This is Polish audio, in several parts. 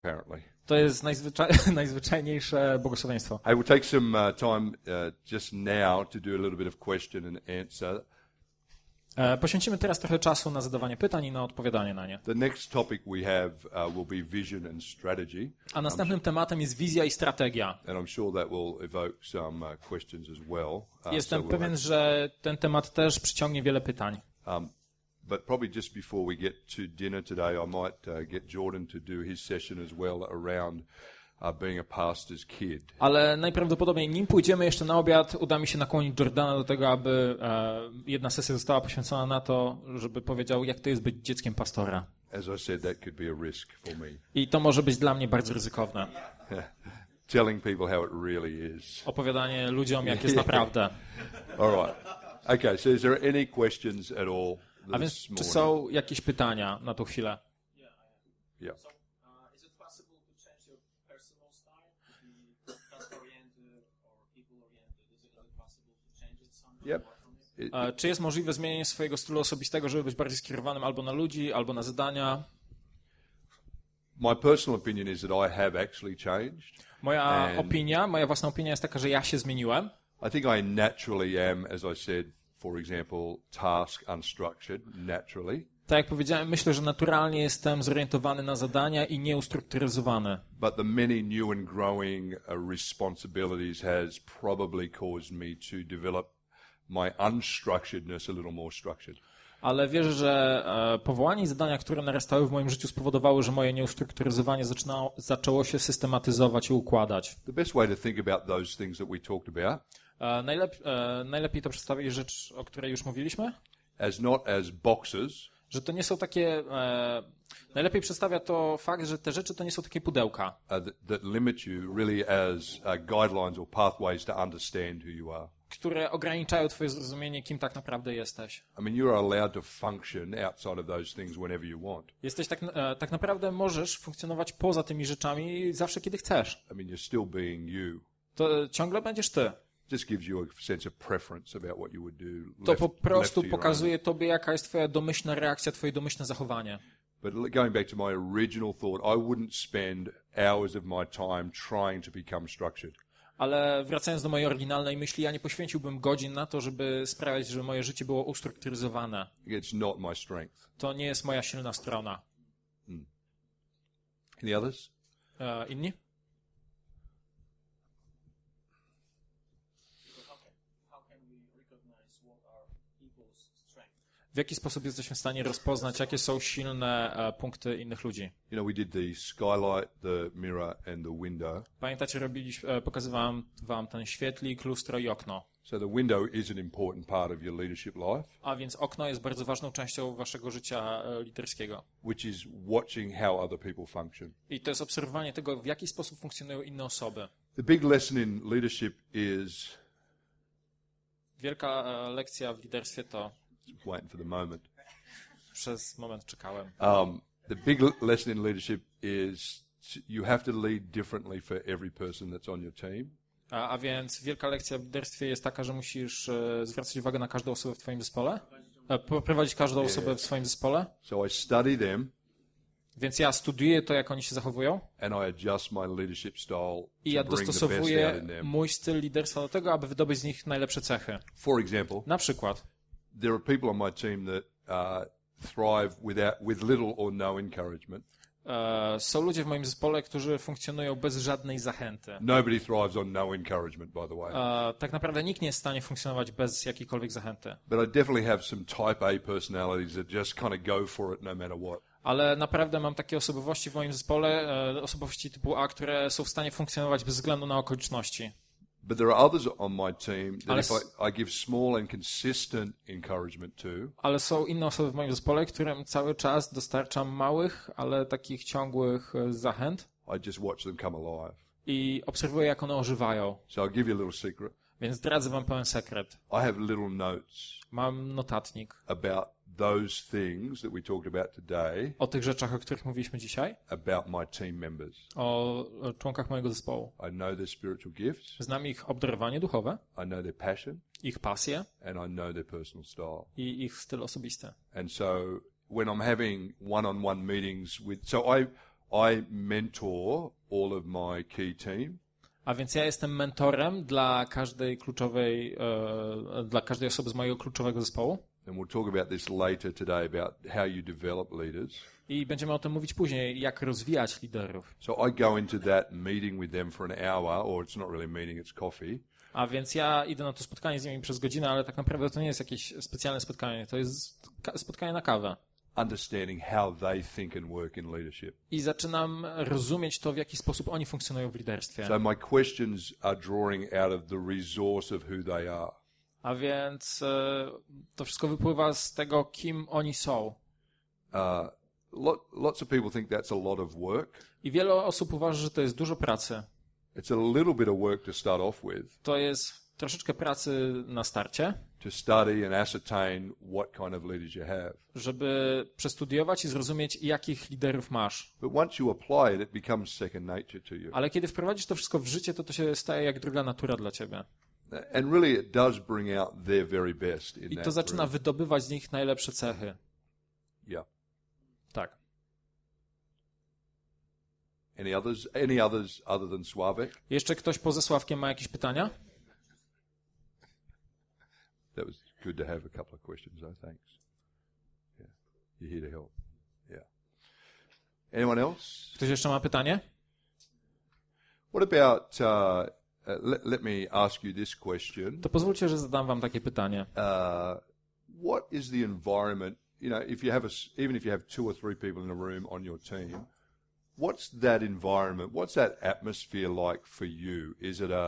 apparently. To jest najzwyczajniejsze błogosławieństwo. Hey, we'll take some time just now to do a little bit of question and answer. Poświęcimy teraz trochę czasu na zadawanie pytań i na odpowiadanie na nie. The next topic we have will be vision and strategy. A następnym tematem jest wizja i strategia. And I'm sure that will evoke some questions as well. Jestem pewien, że ten temat też przyciągnie wiele pytań. But probably just before we get to dinner today, I might get Jordan to do his session as well around being a pastor's kid. Ale najprawdopodobniej nim pójdziemy jeszcze na obiad, uda mi się nakłonić Jordana do tego, aby jedna sesja została poświęcona na to, żeby powiedział, jak to jest być dzieckiem pastora. As I said, that could be a risk for me. I to może być dla mnie bardzo ryzykowne. Telling people how it really is. Opowiadanie ludziom, jak jest naprawdę. All right. Okay, so is there any questions at all? A więc czy są jakieś pytania na tą chwilę? Yeah. Is it possible to change your personal style to be task-oriented or people-oriented? Is it possible to change it somehow? Yep. Czy jest możliwe zmienienie swojego stylu osobistego, żeby być bardziej skierowanym albo na ludzi, albo na zadania? My personal opinion is that I have actually changed. Moja własna opinia jest taka, że ja się zmieniłem. I think I naturally am, as I said, for example, task unstructured, naturally. Tak jak powiedziałem, myślę, że naturalnie jestem zorientowany na zadania i nieustrukturyzowany. But the many new and growing responsibilities has probably caused me to develop my unstructuredness a little more structured. Ale wierzę, że powołanie i zadania, które narastały w moim życiu, spowodowały, że moje nieustrukturyzowanie zaczęło się systematyzować i układać. The best way to think about those things that we talked about Najlepiej to przedstawić rzecz, o której już mówiliśmy, as not as boxes, że to nie są takie... najlepiej przedstawia to fakt, że te rzeczy to nie są takie pudełka. that limit you really as guidelines or pathways to understand who you are. Które ograniczają twoje zrozumienie, kim tak naprawdę jesteś. I mean, you are allowed to function outside of those things whenever you want. Jesteś tak naprawdę możesz funkcjonować poza tymi rzeczami zawsze, kiedy chcesz. I mean, you're still being you. To ciągle będziesz ty. Just gives you a sense of preference about what you would do. To po prostu pokazuje tobie, jaka jest twoja domyślna reakcja, twoje domyślne zachowanie. But going back to my original thought, I wouldn't spend hours of my time trying to become structured. Ale wracając do mojej oryginalnej myśli, ja nie poświęciłbym godzin na to, żeby sprawiać, żeby moje życie było ustrukturyzowane. It's not my strength. To nie jest moja silna strona. Any others? Inni? W jaki sposób jesteśmy w stanie rozpoznać, jakie są silne punkty innych ludzi? You know, we did the skylight, the mirror and the window. Pamiętacie, pokazywałem wam ten świetlik, lustro i okno. So the window is an important part of your leadership life. A więc okno jest bardzo ważną częścią waszego życia liderskiego. Which is watching how other people function. I to jest obserwowanie tego, w jaki sposób funkcjonują inne osoby. The big lesson in leadership is... Wielka lekcja w liderstwie to... Waiting for the moment. Przez moment czekałem. The big lesson in leadership is you have to lead differently for every person that's on your team. A więc wielka lekcja w liderstwie jest taka, że musisz zwracać uwagę na każdą osobę w twoim zespole? Prowadzić każdą osobę w swoim zespole? So I study them. Więc ja studiuję to, jak oni się zachowują. And I adjust my leadership style I ja dostosowuję mój styl liderstwa do tego, aby wydobyć z nich najlepsze cechy. For example, na przykład, there are people on my team that thrive with little or no encouragement. Są ludzie w moim zespole, którzy funkcjonują bez żadnej zachęty. Nobody thrives on no encouragement, by the way. Tak naprawdę nikt nie jest w stanie funkcjonować bez jakiejkolwiek zachęty. But I definitely have some type A personalities that just kind of go for it no matter what. Ale naprawdę mam takie osobowości w moim zespole, osobowości typu A, które są w stanie funkcjonować bez względu na okoliczności. But there are others on my team that if I give small and consistent encouragement to. Ale są inne osoby w moim zespole, którym cały czas dostarczam małych, ale takich ciągłych zachęt. I just watch them come alive. I obserwuję, jak one ożywają. So I'll give you a little secret. Więc zdradzę wam pełen sekret. I have little notes. Mam notatnik. About those things that we talked about today. O tych rzeczach, o których mówiliśmy dzisiaj. About my team members. O członkach mojego zespołu. I know their spiritual gifts. Znam ich obdarowanie duchowe. I know their passion. Ich pasję. And I know their personal style. I ich styl osobisty. And so when I'm having one-on-one meetings with, I mentor all of my key team. A więc ja jestem mentorem dla każdej dla każdej osoby z mojego kluczowego zespołu. And we'll talk about this later today about how you develop leaders. I będziemy o tym mówić później, jak rozwijać liderów. So I go into that meeting with them for an hour, or it's not really a meeting, it's coffee. A więc ja idę na to spotkanie z nimi przez godzinę, ale tak naprawdę to nie jest jakieś specjalne spotkanie, to jest spotkanie na kawę. Understanding how they think and work in leadership. I zaczynam rozumieć to, w jaki sposób oni funkcjonują w liderstwie. So my questions are drawing out of the resource of who they are. A więc to wszystko wypływa z tego, kim oni są. Lots of people think that's a lot of work. I wiele osób uważa, że to jest dużo pracy. It's a little bit of work to start off with. To jest troszeczkę pracy na starcie. To study and ascertain what kind of leaders you have. Żeby przestudiować i zrozumieć, jakich liderów masz. But once you apply it, it becomes second nature to you. Ale kiedy wprowadzisz to wszystko w życie, to się staje jak druga natura dla ciebie. And really it does bring out their very best in I that to zaczyna group. wydobywać z nich najlepsze cechy. Yeah. Tak. Any others other than Sławek? Jeszcze ktoś poza Sławkiem ma jakieś pytania? That was good to have a couple of questions, though. Thanks. Yeah. You're here to help. Yeah. Anyone else? Ktoś jeszcze ma pytanie? What about, let me ask you this question. To pozwólcie, że zadam wam takie pytanie. What is the environment, you know, if you have even if you have 2 or 3 people in a room on your team, what's that environment, what's that atmosphere like for you? Is it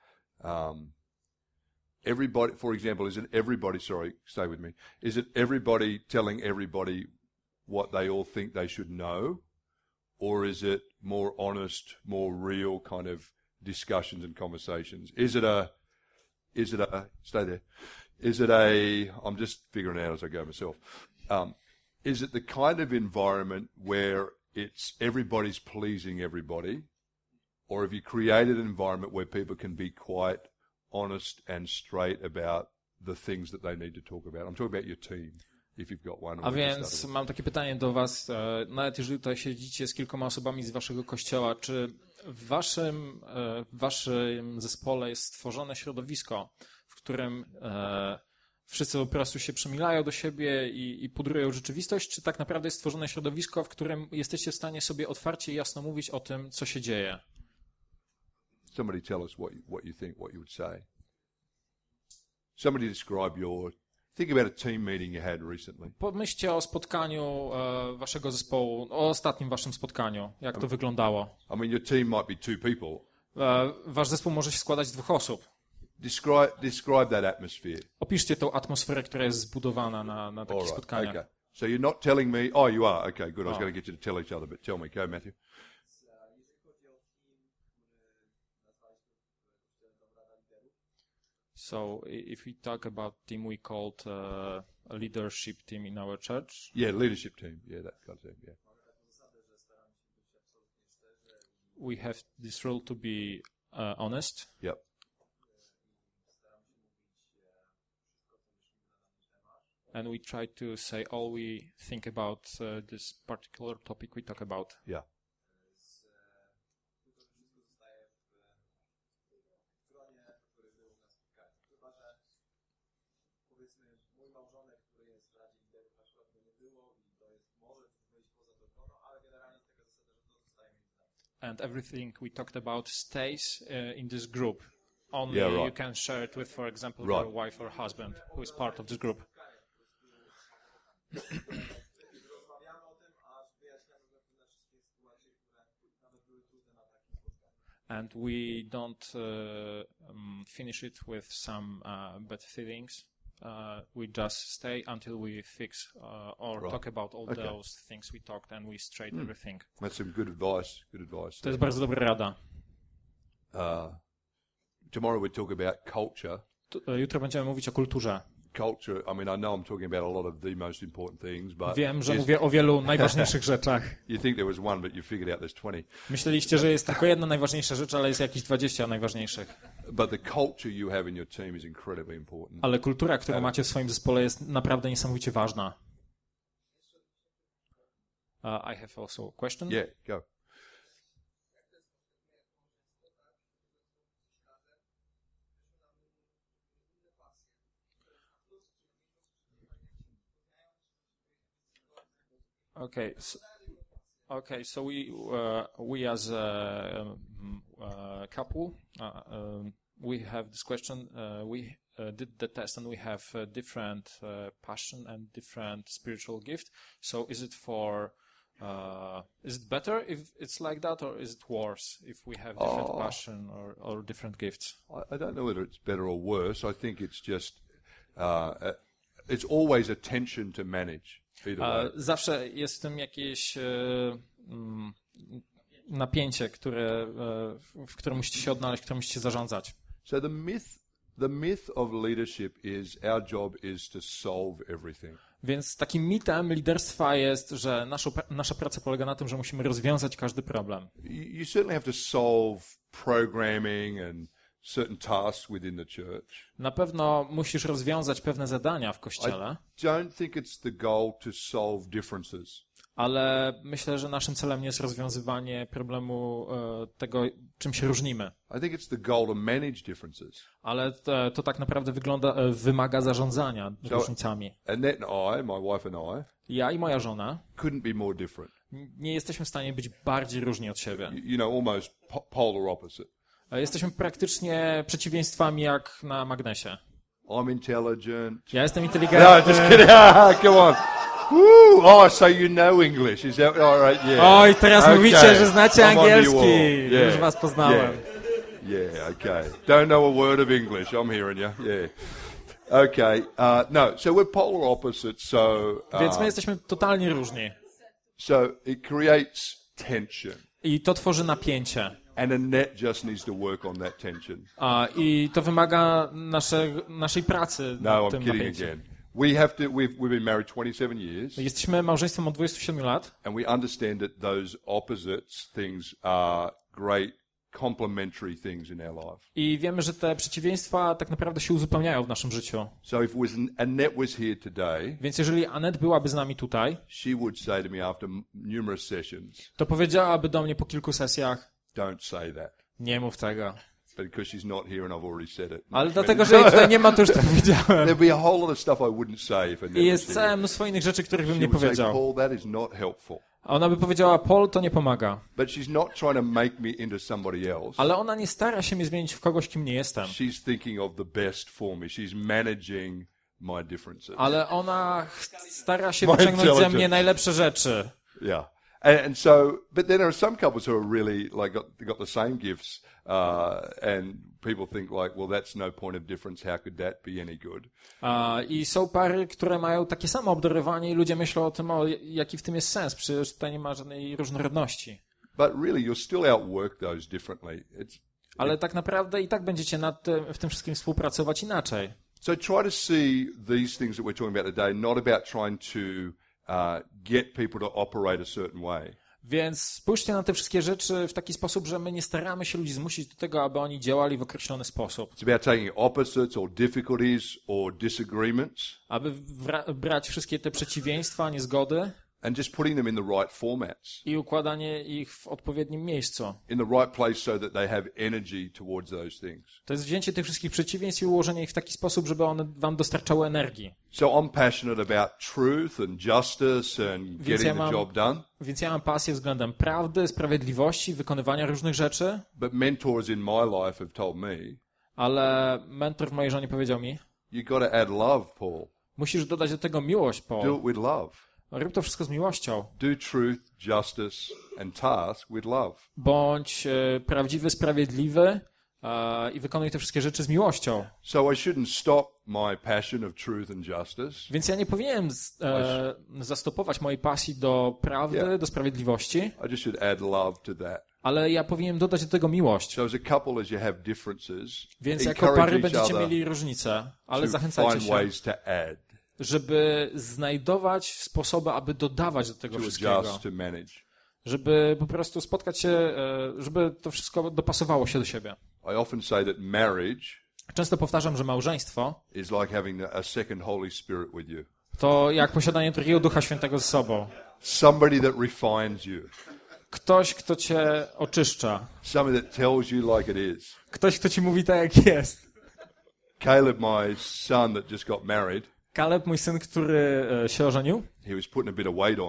everybody, for example, is it everybody, sorry, stay with me, is it everybody telling everybody what they all think they should know? Or is it more honest, more real kind of discussions and conversations? Is it a, stay there, I'm just figuring it out as I go myself. Is it the kind of environment where it's everybody's pleasing everybody? Or have you created an environment where people can be quite honest and straight about the things that they need to talk about? I'm talking about your team, if you've got one. A więc mam takie pytanie do was, nawet jeżeli tutaj siedzicie z kilkoma osobami z waszego kościoła, czy w waszym zespole jest stworzone środowisko, w którym wszyscy po prostu się przemilają do siebie i pudrują rzeczywistość, czy tak naprawdę jest stworzone środowisko, w którym jesteście w stanie sobie otwarcie i jasno mówić o tym, co się dzieje? Somebody tell us what you think, what you would say. Somebody describe think about a team meeting you had recently. Pomyślcie o spotkaniu waszego zespołu, o ostatnim waszym spotkaniu, jak to wyglądało. I mean, your team might be 2 people. Wasz zespół może się składać z 2 osób. Describe that atmosphere. Opiszcie tą atmosferę, która jest zbudowana na takich spotkaniach. Okay. So you're not telling me, oh, you are, okay, good, I was going to get you to tell each other, but tell me, go Matthew. So if we talk about team we called a leadership team in our church. Yeah, leadership team. Yeah, that kind of thing, yeah. We have this role to be honest. Yep. And we try to say all we think about this particular topic we talk about. Yeah. And everything we talked about stays in this group. Only Yeah, right. you can share it with, for example, Right. your wife or husband, who is part of this group. And we don't finish it with some bad feelings. We just stay until we fix or Right. talk about all Okay. those things we talked and we straighten everything. That's some good advice. Good advice. To jest bardzo dobra rada. Tomorrow we talk about culture. Jutro będziemy mówić o kulturze. Culture, I mean, I know I'm talking about a lot of the most important things, but Wiem, że mówię o wielu najważniejszych rzeczach. you think there was one, but you figured out there's 20. Myśleliście, że jest tylko jedna najważniejsza rzecz, ale jest jakieś 20 najważniejszych. But the culture you have in your team is incredibly important. Ale kultura, którą macie w swoim zespole, jest naprawdę niesamowicie ważna. I have also a question. Yeah, go. So we as a couple, we have this question. We did the test and we have different passion and different spiritual gift. So is it better if it's like that, or is it worse if we have different passion or different gifts? I don't know whether it's better or worse. I think it's just, it's always a tension to manage. Either way. Zawsze jest w tym jakieś napięcie, w którym musicie się odnaleźć, którym musicie zarządzać. So the myth of leadership is our job is to solve everything. Więc takim mitem liderstwa jest, że nasza praca polega na tym, że musimy rozwiązać każdy problem. You certainly have to solve programming and certain tasks within the church. Na pewno musisz rozwiązać pewne zadania w kościele, I don't think it's the goal to solve differences. ale myślę, że naszym celem nie jest rozwiązywanie problemu tego, czym się różnimy. I think it's the goal to manage differences. Ale to tak naprawdę wymaga zarządzania różnicami. Annette and I, my wife and I, Ja i moja żona couldn't be more different. nie jesteśmy w stanie być bardziej różni od siebie. You know, almost polar opposite. Jesteśmy praktycznie przeciwieństwami jak na magnesie. I'm intelligent. Ja jestem No, inteligentny. just kidding. Come on. Woo! Oh, so you know English. Is that all right? Yeah. Oj, teraz mówicie, że znacie I'm on your angielski. wall. Yeah. Już was poznałem. Yeah, okay. Don't know a word of English. I'm hearing you. Yeah. Okay. No, so we're polar opposites. Więc my jesteśmy totalnie różni. So it creates tension. I to tworzy napięcie. And Annette just needs to work on that tension. I to wymaga naszej pracy No, nad I'm tym kidding napięciem. again. We've been married 27 years, Jesteśmy małżeństwem od 27 lat and we understand that those opposites things are great complementary things in our life. i wiemy, że te przeciwieństwa tak naprawdę się uzupełniają w naszym życiu. So if Annette was here today, Więc jeżeli Annette byłaby z nami tutaj, she would say to me after numerous sessions, to powiedziałaby do mnie po kilku sesjach: don't say that. nie mów tego. But because she's not here and I've already said it. Ale dlatego, że jej tutaj nie ma, to już to powiedziałem. There'd be a whole lot of stuff I wouldn't say if Annette I was jest here. całe mnóstwo innych rzeczy, których bym She nie would say, powiedział. Paul, that is not helpful. A ona by powiedziała: Paul, to nie pomaga. But she's not trying to make me into somebody else. Ale ona nie stara się mnie zmienić w kogoś, kim nie jestem. She's thinking of the best for me. She's managing my differences. Ale ona stara się My wyciągnąć ze mnie intelligence. najlepsze rzeczy. Yeah. And so, but then there are some couples who are really like got the same gifts, and people think like, well, that's no point of difference. How could that be any good? I są pary, które mają takie samo obdarowanie i ludzie myślą o tym, jaki w tym jest sens. Przecież tutaj nie ma żadnej różnorodności. But really, you'll still outwork those differently. Ale tak naprawdę i tak będziecie w tym wszystkim współpracować inaczej. So try to see these things that we're talking about today, not about trying to get people to operate a certain way. Więc spójrzcie na te wszystkie rzeczy w taki sposób, że my nie staramy się ludzi zmusić do tego, aby oni działali w określony sposób. It's about taking opposites or difficulties or disagreements Aby brać wszystkie te przeciwieństwa, niezgody and just putting them in the right formats, i układanie ich w odpowiednim miejscu. in the right place so that they have energy towards those things. To jest wzięcie tych wszystkich przeciwieństw i ułożenie ich w taki sposób, żeby one wam dostarczały energii. So I'm passionate about truth and justice and getting the job done. Więc ja mam pasję względem prawdy, sprawiedliwości, wykonywania różnych rzeczy, But mentors in my life have told me, ale mentor w mojej żonie powiedział mi: you got to add love, Paul. musisz dodać do tego miłość, Do Paul. it with love. Rób to wszystko z miłością. Do truth, justice and task with love. Bądź prawdziwy, sprawiedliwy i wykonuj te wszystkie rzeczy z miłością. So I shouldn't stop my passion of truth and justice. Więc ja nie powinienem zastopować mojej pasji do prawdy, Yeah. do sprawiedliwości, I just should add love to that. ale ja powinienem dodać do tego miłość. So as a couple, as you have differences, Więc jako encourage pary each będziecie other mieli różnice, ale to zachęcajcie find się, ways to add, żeby znajdować sposoby, aby dodawać do tego to wszystkiego. adjust, to manage. Żeby po prostu spotkać się, żeby to wszystko dopasowało się do siebie. I often say that marriage Często powtarzam, że małżeństwo is like having a second Holy Spirit with you. to jak posiadanie drugiego Ducha Świętego ze sobą. Somebody that refines you. Ktoś, kto cię oczyszcza. Somebody that tells you like it is. Ktoś, kto ci mówi tak, jak jest. Caleb, my son that just got married, Caleb, mój syn, który się ożenił, he was putting a bit of weight on.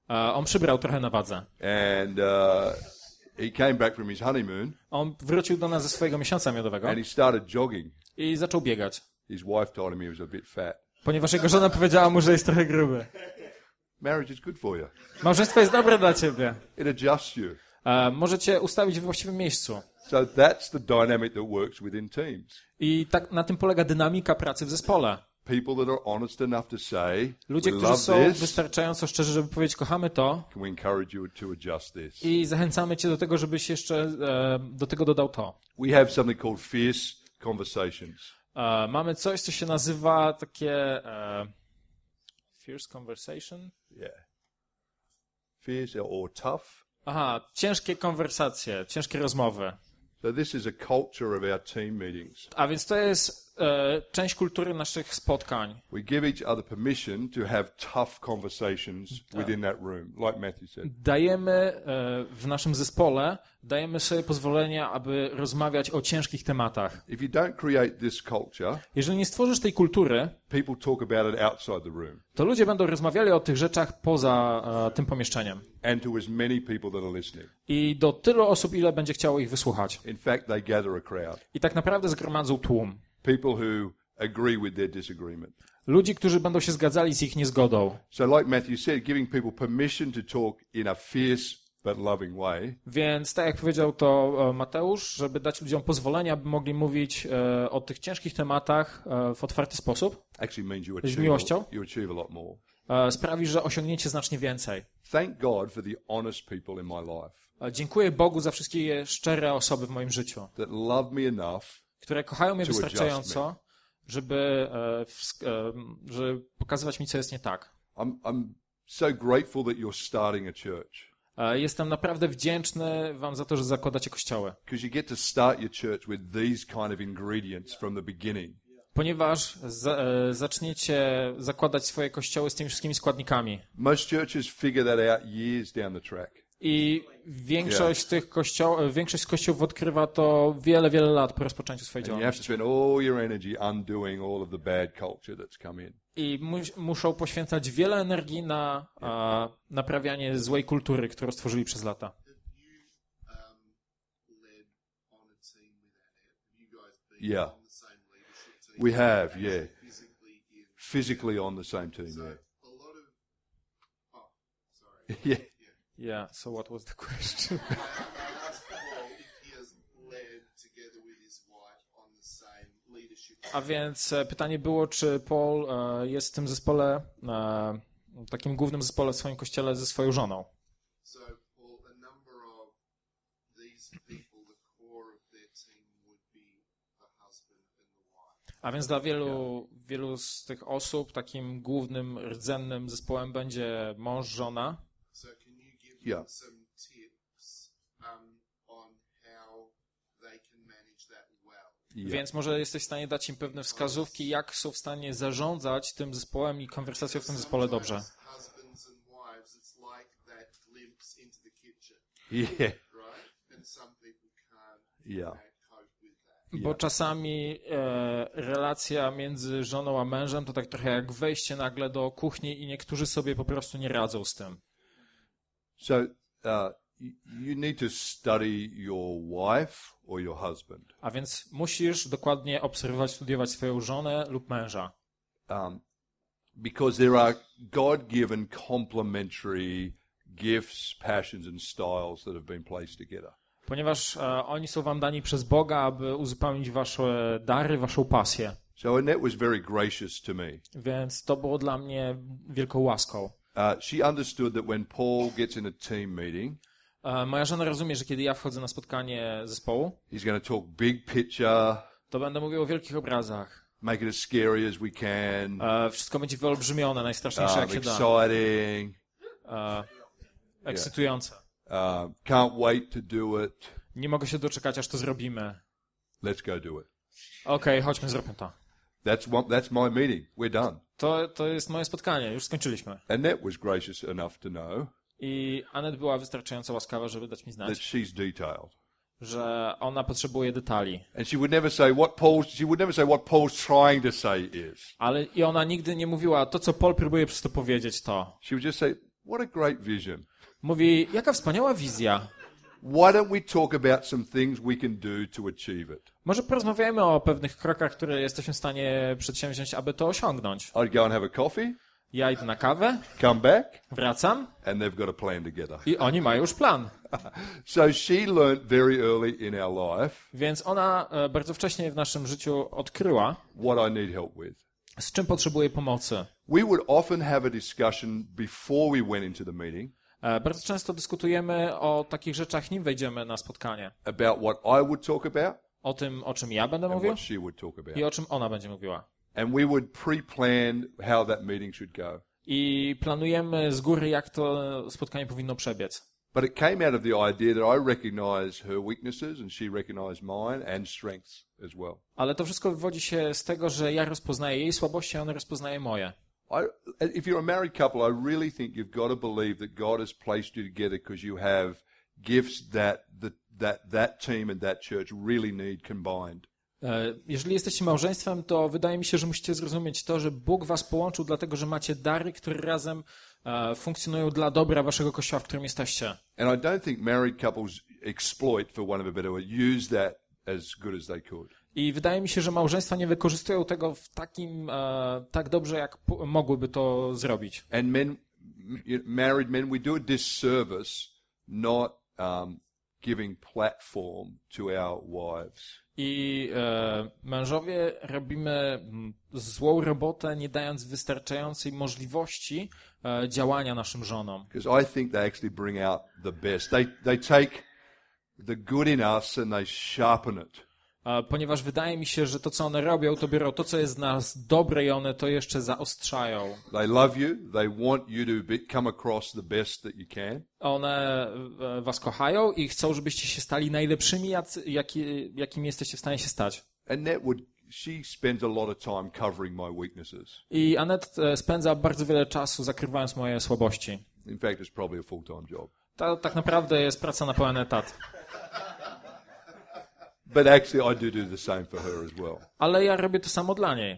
On przybrał trochę na wadze. And he came back from his honeymoon On wrócił do nas ze swojego miesiąca miodowego and he started jogging. i zaczął biegać. His wife told him he was a bit fat. Ponieważ jego żona powiedziała mu, że jest trochę gruby. Marriage is good for you. Małżeństwo jest dobre dla ciebie. It adjusts you. Możecie ustawić we właściwym miejscu. So that's the dynamic that works within teams. I tak na tym polega dynamika pracy w zespole. People that are honest enough to say, Ludzie, we którzy love są this, wystarczająco szczerzy, żeby powiedzieć, kochamy to can we encourage you to adjust this? i zachęcamy cię do tego, żebyś jeszcze do tego dodał to. We have something called fierce conversations. Mamy coś, co się nazywa takie fierce conversation? Yeah. Fierce or tough. Aha, ciężkie konwersacje, ciężkie rozmowy. So this is a culture of our team meetings. A więc to jest część kultury naszych spotkań. We give each other permission to have tough conversations within that room, like Matthew said. Dajemy w naszym zespole, dajemy sobie pozwolenie, aby rozmawiać o ciężkich tematach. If you don't create this culture, Jeżeli nie stworzysz tej kultury, people talk about it outside the room to ludzie będą rozmawiali o tych rzeczach poza tym pomieszczeniem. and to as many people that are listening. I do tylu osób, ile będzie chciało ich wysłuchać. In fact, they gather a crowd. I tak naprawdę zgromadzą tłum. People who agree with their disagreement. Ludzi, którzy będą się zgadzali z ich niezgodą. So like Matthew said, giving people permission to talk in a fierce but loving way Więc tak jak powiedział to Mateusz, żeby dać ludziom pozwolenie, aby mogli mówić o tych ciężkich tematach w otwarty sposób, actually means Z miłością? you achieve a lot more. sprawi, że osiągniecie znacznie więcej. Thank God for the honest people in my life Dziękuję Bogu za wszystkie szczere osoby w moim życiu, that love me enough które kochają mnie To wystarczająco, żeby pokazywać mi, co jest nie tak. I'm so grateful that you're starting a church Jestem naprawdę wdzięczny wam za to, że zakładacie kościoły, because you get to start your church with these kind of ingredients from the beginning. ponieważ zaczniecie zakładać swoje kościoły z tymi wszystkimi składnikami. Most churches figure that out years down the track. I większość większość kościołów odkrywa to wiele, wiele lat po rozpoczęciu swojej And you have to działalności. spend all your energy undoing all of the bad culture that's come in. I muszą poświęcać wiele energii na naprawianie złej kultury, którą stworzyli przez lata. Have you led on a team without it? Have you guys been Yeah. on the same leadership team? We have, yeah. Physically in. Physically on the same team, So yeah. a lot of. Oh, sorry. Yeah. Yeah, so what was the question? I asked Paul if he has led together with his wife on the same leadership team. A więc pytanie było, czy Paul jest w tym zespole, takim głównym zespole w swoim kościele ze swoją żoną. So, Paul, a number of these people, the core of their team would be the husband and the wife. A więc dla wielu z tych osób takim głównym, rdzennym zespołem będzie mąż, żona. So, can you give Yeah. them some tips on how they can manage that well? Yeah. Więc może jesteś w stanie dać im pewne wskazówki, jak są w stanie zarządzać tym zespołem i konwersacją w tym zespole dobrze. Husbands and wives, it's like that glimpse into the kitchen, Yeah. right? And some people can't Yeah. cope with that. Bo czasami relacja między żoną a mężem to tak trochę jak wejście nagle do kuchni i niektórzy sobie po prostu nie radzą z tym. So you need to study your wife or your husband A więc musisz dokładnie obserwować, studiować swoją żonę lub męża. because there are God-given complementary gifts, passions and styles that have been placed together. Ponieważ oni są wam dani przez Boga, aby uzupełnić wasze dary, waszą pasję. So Annette was very gracious to me. Więc to było dla mnie wielką łaską. She understood that when Paul gets in a team meeting, Moja żona rozumie, że kiedy ja wchodzę na spotkanie zespołu, he's going to talk big picture, to będę mówił o wielkich obrazach. make it as scary as we can, Wszystko będzie wyolbrzymione, najstraszniejsze jak się da. exciting, Ekscytujące. can't wait to do it. Nie mogę się doczekać, aż to zrobimy. Let's go do it. Okej, chodźmy, zróbmy to. That's my meeting. We're done. To jest moje spotkanie, już skończyliśmy. Annette was gracious enough to know I Anet była wystarczająco łaskawa, żeby dać mi that znać, she's detailed. że ona potrzebuje detali. And she would never say what Paul's trying to say is. Ale i ona nigdy nie mówiła to, co Paul próbuje przez to powiedzieć, to. She would just say, What a great vision. Mówi, jaka wspaniała wizja. Why don't we talk about some things we can do to achieve it? Może porozmawiajmy o pewnych krokach, które jesteśmy w stanie przedsięwziąć, aby to osiągnąć. I'd go and have a coffee, Ja idę na kawę, come back, wracam and they've got a plan together. i oni mają już plan. So she learnt very early in our life Więc ona bardzo wcześnie w naszym życiu odkryła, what I need help with. z czym potrzebuje pomocy. We would often have a discussion before we went into the meeting Bardzo często dyskutujemy o takich rzeczach, nim wejdziemy na spotkanie. about what I would talk about O tym, o czym ja będę and mówił what she would talk about. i o czym ona będzie mówiła. And we would pre-plan how that meeting should go. I planujemy z góry, jak to spotkanie powinno przebiec. But it came out of the idea that I recognise her weaknesses and she recognised mine and strengths as well. Ale to wszystko wywodzi się z tego, że ja rozpoznaję jej słabości, a ona rozpoznaje moje. If you're a married couple, I really think you've got to believe that God has placed you together because you have gifts that team and that church really need combined. Jeżeli jesteście małżeństwem, to wydaje mi się, że musicie zrozumieć to, że Bóg was połączył dlatego, że macie dary, które razem funkcjonują dla dobra waszego kościoła, w którym jesteście. And I don't think married couples exploit, for want of a better word, use that as good as they could. I wydaje mi się, że małżeństwa nie wykorzystują tego w tak dobrze, jak mogłyby to zrobić. And married men, we do a disservice not giving platform to our wives. I mężowie robimy złą robotę, nie dając wystarczającej możliwości działania naszym żonom. Because I think they actually bring out the best. They take the good in us and they sharpen it. Ponieważ wydaje mi się, że to, co one robią, to biorą to, co jest z nas dobre i one to jeszcze zaostrzają. They love you. They want you to come across the best that you can. One was kochają i chcą, żebyście się stali najlepszymi, jakimi jesteście w stanie się stać. She spends a lot of time covering my weaknesses. I Annette spędza bardzo wiele czasu zakrywając moje słabości. In fact, it's probably a full-time job. To tak naprawdę jest praca na pełen etat. But actually, I do the same for her as well. Ale ja robię to samo dla niej.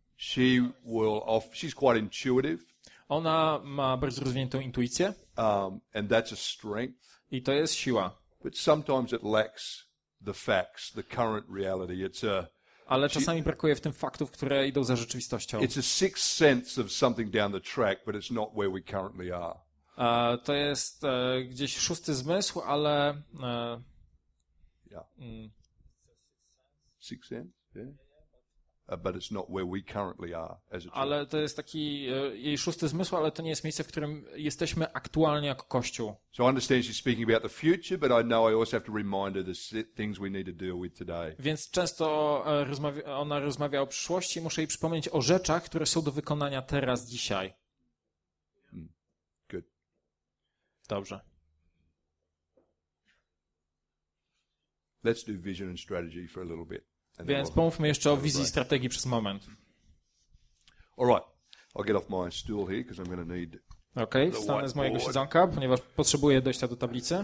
She's quite intuitive. Ona ma bardzo rozwiniętą intuicję. And that's a strength. I to jest siła. But sometimes it lacks the facts, the current reality. Ale czasami brakuje w tym faktów, które idą za rzeczywistością. It's a sixth sense of something down the track, but it's not where we currently are. To jest gdzieś szósty zmysł, ale Sixth sense, yeah. But it's not where we currently are as a church. Ale to jest taki jej szósty zmysł, ale to nie jest miejsce, w którym jesteśmy aktualnie jako Kościół. So I understand she's speaking about the future, but I know I also have to remind her the things we need to deal with today. Więc często ona rozmawia o przyszłości i muszę jej przypomnieć o rzeczach, które są do wykonania teraz, dzisiaj. Good. Dobrze. Let's do vision and strategy for a little bit. Więc pomówmy jeszcze o wizji i strategii przez moment. All right. I'll get off my stool here because I'm going to need... Okej, wstanę z mojego siedzonka, ponieważ potrzebuję dojścia do tablicy.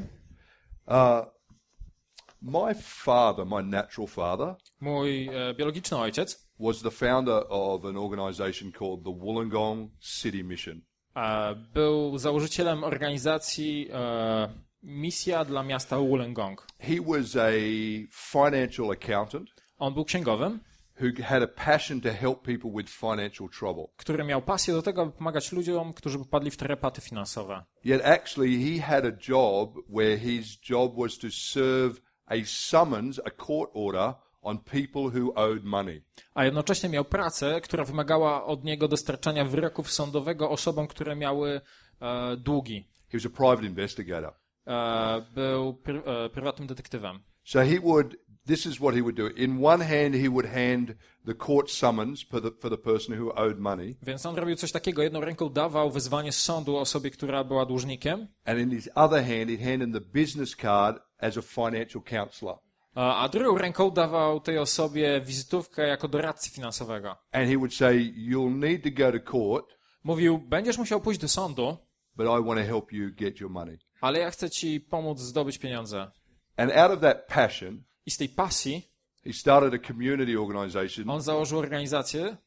My father, my natural father, Mój biologiczny ojciec was the founder of an organization called the Wollongong City Mission. Był założycielem organizacji Misja dla miasta Wollongong. He was a financial accountant. On był księgowym, who had a passion to help people with financial trouble. który miał pasję do tego, aby pomagać ludziom, którzy popadli w tarapaty finansowe. Yet actually he had a job where his job was to serve a summons, a court order on people who owed money. A jednocześnie miał pracę, która wymagała od niego dostarczania wyroków sądowego osobom, które miały długi. He was a private investigator. Był prywatnym detektywem. So this is what he would do. In one hand he would hand the court summons for the person who owed money. Więc on robił coś takiego. Jedną ręką dawał wezwanie z sądu osobie, która była dłużnikiem. And in his other hand he'd hand him the business card as a financial counselor. A drugą ręką dawał tej osobie wizytówkę jako doradcy finansowego. And he would say, you'll need to go to court. Mówił, będziesz musiał pójść do sądu, but I want to help you get your money. Ale ja chcę ci pomóc zdobyć pieniądze. And out of that passion, I z tej pasji he started a community organization on założył organizację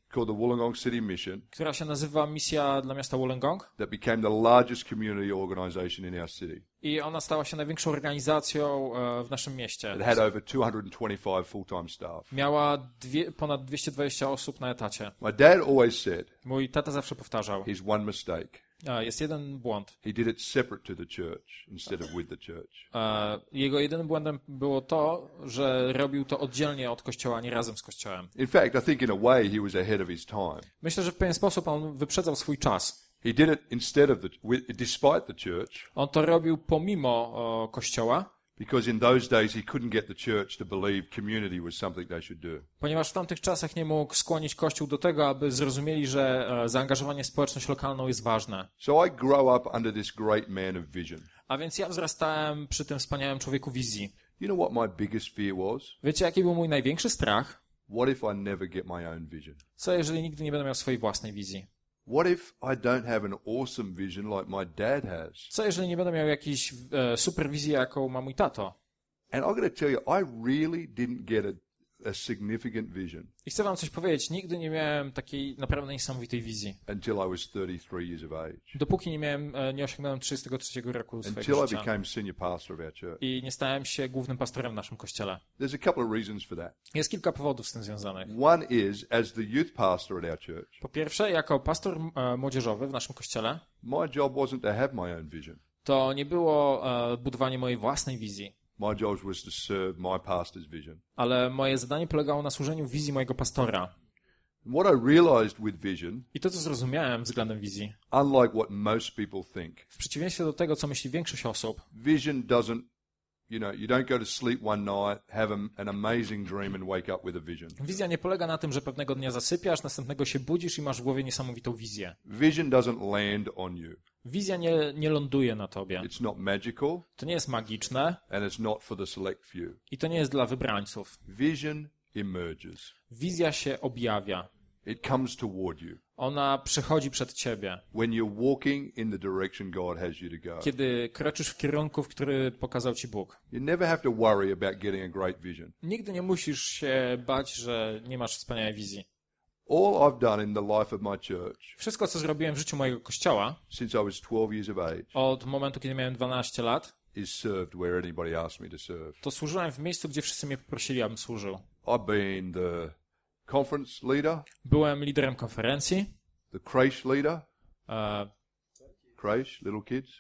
called the Wollongong City Mission która się nazywa Misja dla miasta Wollongong that became the largest community organization in our city. i ona stała się największą organizacją w naszym mieście. It had over 225 full-time staff. Miała ponad 220 osób na etacie. My dad always said, Mój tata zawsze powtarzał, here's one mistake. jest jeden błąd. He did it separate to the church instead of with the church. Jego jedynym błędem było to, że robił to oddzielnie od Kościoła, a nie razem z Kościołem. In fact, I think in a way he was ahead of his time. Myślę, że w pewien sposób on wyprzedzał swój czas. He did it instead of despite the church, On to robił pomimo Kościoła, because in those days he couldn't get the church to believe community was something they should do. ponieważ w tamtych czasach nie mógł skłonić Kościół do tego, aby zrozumieli, że zaangażowanie w społeczność lokalną jest ważne. So I grow up under this great man of vision. A więc ja wzrastałem przy tym wspaniałym człowieku wizji. You know what my biggest fear was? Wiecie, jaki był mój największy strach? What if I never get my own vision? Co jeżeli nigdy nie będę miał swojej własnej wizji? What if I don't have an awesome vision like my dad has? Co jeżeli nie będę miał jakiejś super wizji, jaką ma mój tato? And I've got to tell you, I really didn't get a significant vision I chcę wam coś powiedzieć. Nigdy nie miałem takiej naprawdę niesamowitej wizji. until I was 33 years of age. Dopóki nie osiągnąłem 33 roku swojego Until I życia. became senior pastor of our church. I nie stałem się głównym pastorem w naszym kościele. There's a couple of reasons for that. Jest kilka powodów z tym związanych. One is, as the youth pastor at our church, Po pierwsze, jako pastor młodzieżowy w naszym kościele, my job wasn't to have my own vision. to nie było budowanie mojej własnej wizji, My job was to serve my pastor's vision. ale moje zadanie polegało na służeniu wizji mojego pastora. And what I realized with vision, I to, co zrozumiałem względem wizji, unlike what most people think, w przeciwieństwie do tego, co myśli większość osób, vision doesn't, you don't go to sleep one night, have an amazing dream and wake up with a vision. wizja nie polega na tym, że pewnego dnia zasypiasz, następnego się budzisz i masz w głowie niesamowitą wizję. Vision doesn't land on you. Wizja nie ląduje na tobie. It's not magical To nie jest magiczne and it's not for the select few. i to nie jest dla wybrańców. Vision emerges. Wizja się objawia. It comes toward you. Ona przychodzi przed ciebie, When you're walking in the direction God has you to go. kiedy kroczysz w kierunku, w który pokazał ci Bóg. You never have to worry about getting a great vision. Nigdy nie musisz się bać, że nie masz wspaniałej wizji. All I've done in the life of my church Wszystko, co zrobiłem w życiu mojego kościoła, since I was 12 years of age od momentu, kiedy miałem 12 lat, is served where anybody asked me to serve. to służyłem w miejscu, gdzie wszyscy mnie poprosili, abym służył. I've been the conference leader, Byłem liderem konferencji, the creche leader, e, creche, little kids.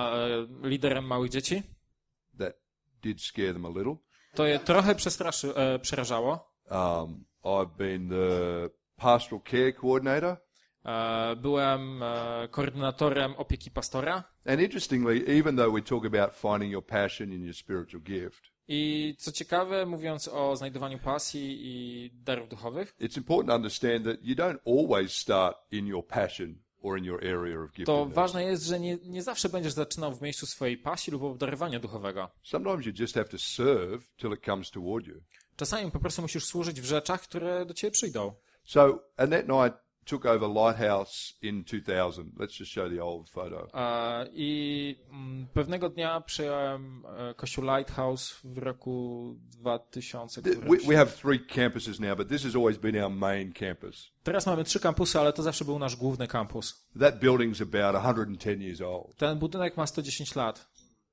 Liderem małych dzieci. That did scare them a little. To je trochę przerażało. I've been the pastoral care coordinator. Byłem koordynatorem opieki pastora. And interestingly, even though we talk about finding your passion in your spiritual gift, I co ciekawe, mówiąc o znajdowaniu pasji i darów duchowych, it's important to understand that you don't always start in your passion or in your area of to giftedness. ważne jest, że nie zawsze będziesz zaczynał w miejscu swojej pasji lub obdarowania duchowego. Sometimes you just have to serve till it comes toward you. Czasami po prostu musisz służyć w rzeczach, które do ciebie przyjdą. So Annette and I took over Lighthouse in 2000. Let's just show the old photo. I pewnego dnia przejąłem kościół Lighthouse w roku 2000. We have 3 campuses now, but this has always been our main campus. Teraz mamy 3 kampusy, ale to zawsze był nasz główny kampus. That building's about 110 years old. Ten budynek ma 110 lat.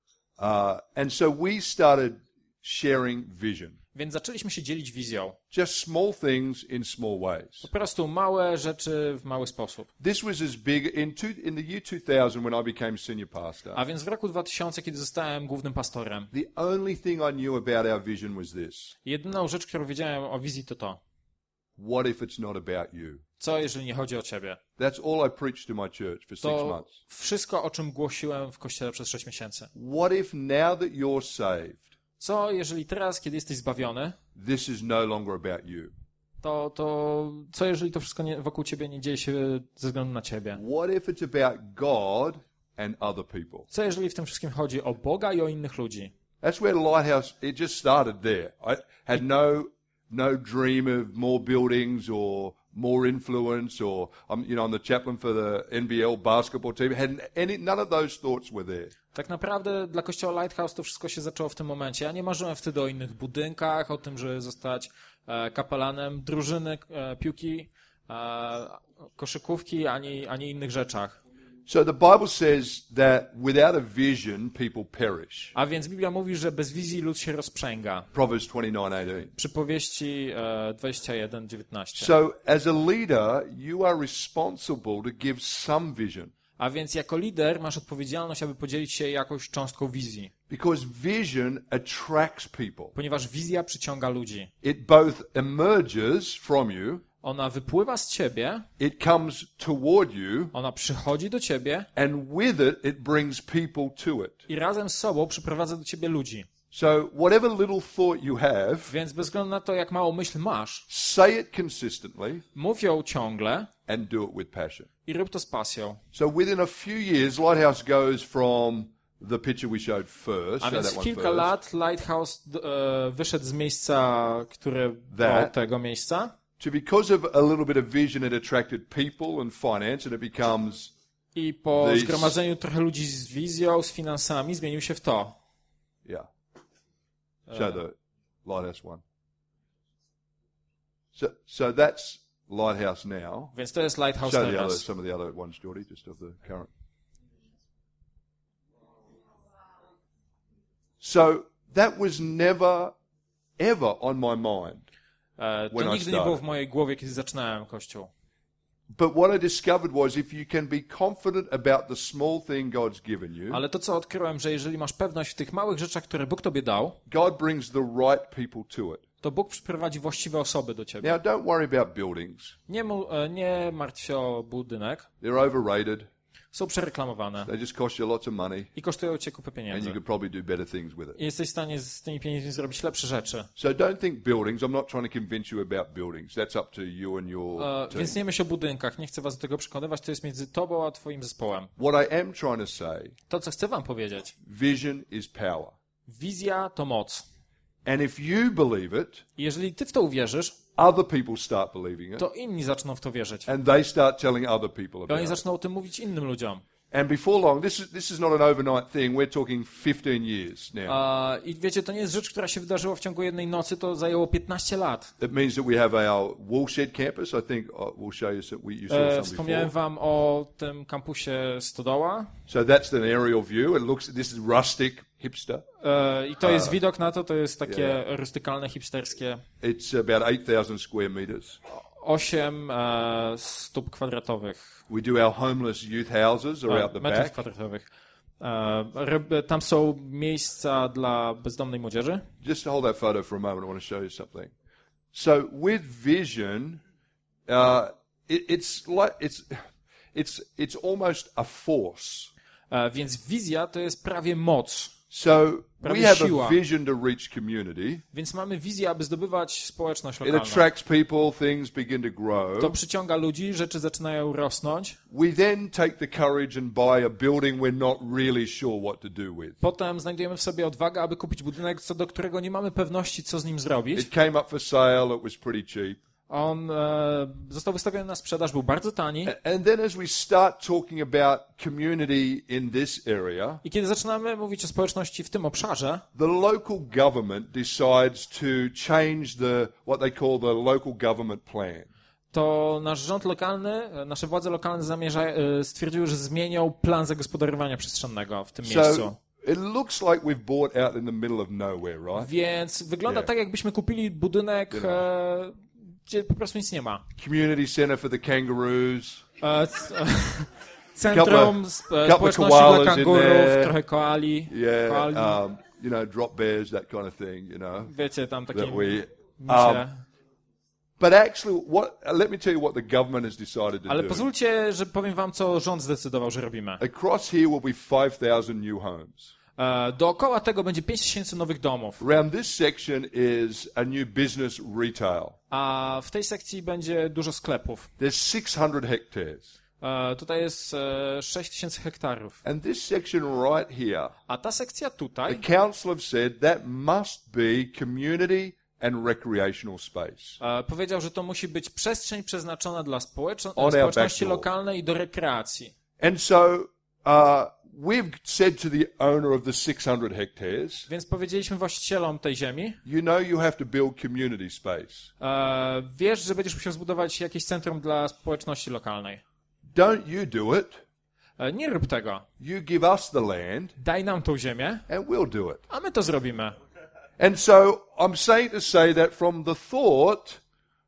And so we started sharing vision. Więc zaczęliśmy się dzielić wizją. Just small things in small ways. Po prostu małe rzeczy w mały sposób. This was as big in the year 2000 when I became senior pastor. A więc w roku 2000, kiedy zostałem głównym pastorem, The only thing I knew about our vision was this. jedyną rzecz, którą wiedziałem o wizji, to. What if it's not about you? Co, jeżeli nie chodzi o ciebie? That's all I preached to my church for 6 To months. wszystko, o czym głosiłem w kościele przez 6 miesięcy. What if now that you're saved, Co, jeżeli teraz, kiedy jesteś zbawiony, this is no longer about you? to co, jeżeli to wszystko wokół ciebie nie dzieje się ze względu na ciebie? What if it's about God and other people? Co, jeżeli w tym wszystkim chodzi o Boga i o innych ludzi? That's where Lighthouse, it just started there. I had no dream of more buildings or more influence or, I'm the chaplain for the NBL basketball team. None of those thoughts were there. Tak naprawdę dla kościoła Lighthouse to wszystko się zaczęło w tym momencie. Ja nie marzyłem wtedy o innych budynkach, o tym, żeby zostać kapelanem drużyny piłki koszykówki, ani innych rzeczach. So the Bible says that without a vision, people perish. A więc Biblia mówi, że bez wizji lud się rozprzęga. Proverbs 29:18. Przypowieści 21:19. So as a leader, you are responsible to give some vision. A więc jako lider masz odpowiedzialność, aby podzielić się jakąś cząstką wizji. Because vision attracts people. Ponieważ wizja przyciąga ludzi. It both emerges from you, Ona wypływa z ciebie, it comes toward you, ona przychodzi do ciebie and with it, it brings people to it. i razem z sobą przyprowadza do ciebie ludzi. So whatever little thought you have, Więc bez względu na to, jak małą myśl masz, say it consistently mów ją ciągle and do it with passion. i rób to z pasją. So within a few years, Lighthouse goes from the picture we showed first, A show więc that w one kilka first, lat Lighthouse wyszedł z miejsca, które That. do tego miejsca to because of a little bit of vision, it attracted people and finance, and it becomes i po These- zgromadzeniu trochę ludzi z wizją, z finansami zmienił się w to. yeah. Show the Lighthouse one. So that's Lighthouse now. Więc to jest Lighthouse Show teraz. some of the other ones, Geordie, just of the current. So that was never, ever on my mind. To When I nigdy nie było w started. mojej głowie, kiedy zaczynałem Kościół. But what I discovered was if you can be confident about the small thing God's given you, Ale to, co odkryłem, że jeżeli masz pewność w tych małych rzeczach, które Bóg tobie dał, God brings the right people to it. to Bóg przyprowadzi właściwe osoby do ciebie. Now, don't worry about buildings. Nie martw się o budynek. They're overrated. Są przereklamowane They just cost you lots of money, i kosztują cię kupę and pieniędzy. you could probably do better things with it. I jesteś w stanie z tymi pieniędzmi zrobić lepsze rzeczy. So don't think buildings. I'm not trying to convince you about buildings. That's up to you and your team. Więc nie myśl o budynkach. Nie chcę was do tego przekonywać. To jest między tobą a twoim zespołem. What I am trying to say, To, co chcę wam powiedzieć. vision is power. Wizja to moc. And if you believe it, I jeżeli ty w to uwierzysz, other people start believing it, to inni zaczną w to wierzyć. and they start telling other people I oni about it. zaczną o tym mówić innym ludziom. And before long, this is not an overnight thing. We're talking 15 years now. I wiecie, to nie jest rzecz, która się wydarzyła w ciągu jednej nocy, to zajęło 15 lat. It means that we have our Woolshed campus. I think we'll show you some. You saw some Wspomniałem before. wam o tym kampusie Stodoła. So that's an aerial view. It looks. This is rustic, hipster. I to jest widok na to jest takie rustykalne, hipsterskie. It's about 8,000 square meters. 8 stóp kwadratowych. We do our homeless youth houses are out the Metrów back. kwadratowych. Tam są miejsca dla bezdomnej młodzieży. Just hold that photo for a moment. I want to show you something. So with vision, it's almost a force. Więc wizja to jest prawie moc. So we Prawie have siła. a vision to reach community. Więc mamy wizję, aby zdobywać społeczność It lokalną. attracts people, things begin to grow. To przyciąga ludzi, rzeczy zaczynają rosnąć. We then take the courage and buy a building we're not really sure what to do with. Potem znajdujemy w sobie odwagę, aby kupić budynek, co do którego nie mamy pewności, co z nim zrobić. It came up for sale, it was pretty cheap. On został wystawiony na sprzedaż, był bardzo tani. And then as we start talking about community in this area, I kiedy zaczynamy mówić o społeczności w tym obszarze, the local government decides to change what they call the local government plan. to nasz rząd lokalny, nasze władze lokalne stwierdziły, że zmienią plan zagospodarowania przestrzennego w tym miejscu. So it looks like we've bought out in the middle of nowhere, right? Więc wygląda Yeah. tak, jakbyśmy kupili budynek, gdzie po prostu nic nie ma. Community center for the kangaroos. Centrum couple społeczności dla koalas in kangurów, there. trochę koali. Yeah, koali. drop bears, that kind of thing, Wiecie, tam takie that we. misie. But actually, let me tell you what the government has decided to Ale do. pozwólcie, że powiem wam, co rząd zdecydował, że robimy. Across here will be 5,000 new homes. Dookoła tego będzie 5000 nowych domów. Around this section is a new business retail. A w tej sekcji będzie dużo sklepów. There's 600 hectares. Tutaj jest 6000 hektarów. And this section right here, A ta sekcja the tutaj, council have said that must be community and recreational space. powiedział, że to musi być przestrzeń przeznaczona dla On our back społeczności door. lokalnej i do rekreacji. And so we've said to the owner of the 600 hectares, Więc powiedzieliśmy właścicielom tej ziemi, you know you have to build community space. wiesz, że będziesz musiał zbudować jakieś centrum dla społeczności lokalnej. Don't you do it. Nie rób tego. You give us the land Daj nam tą ziemię, and we'll do it. a my to zrobimy. And so I'm saying to say that from the thought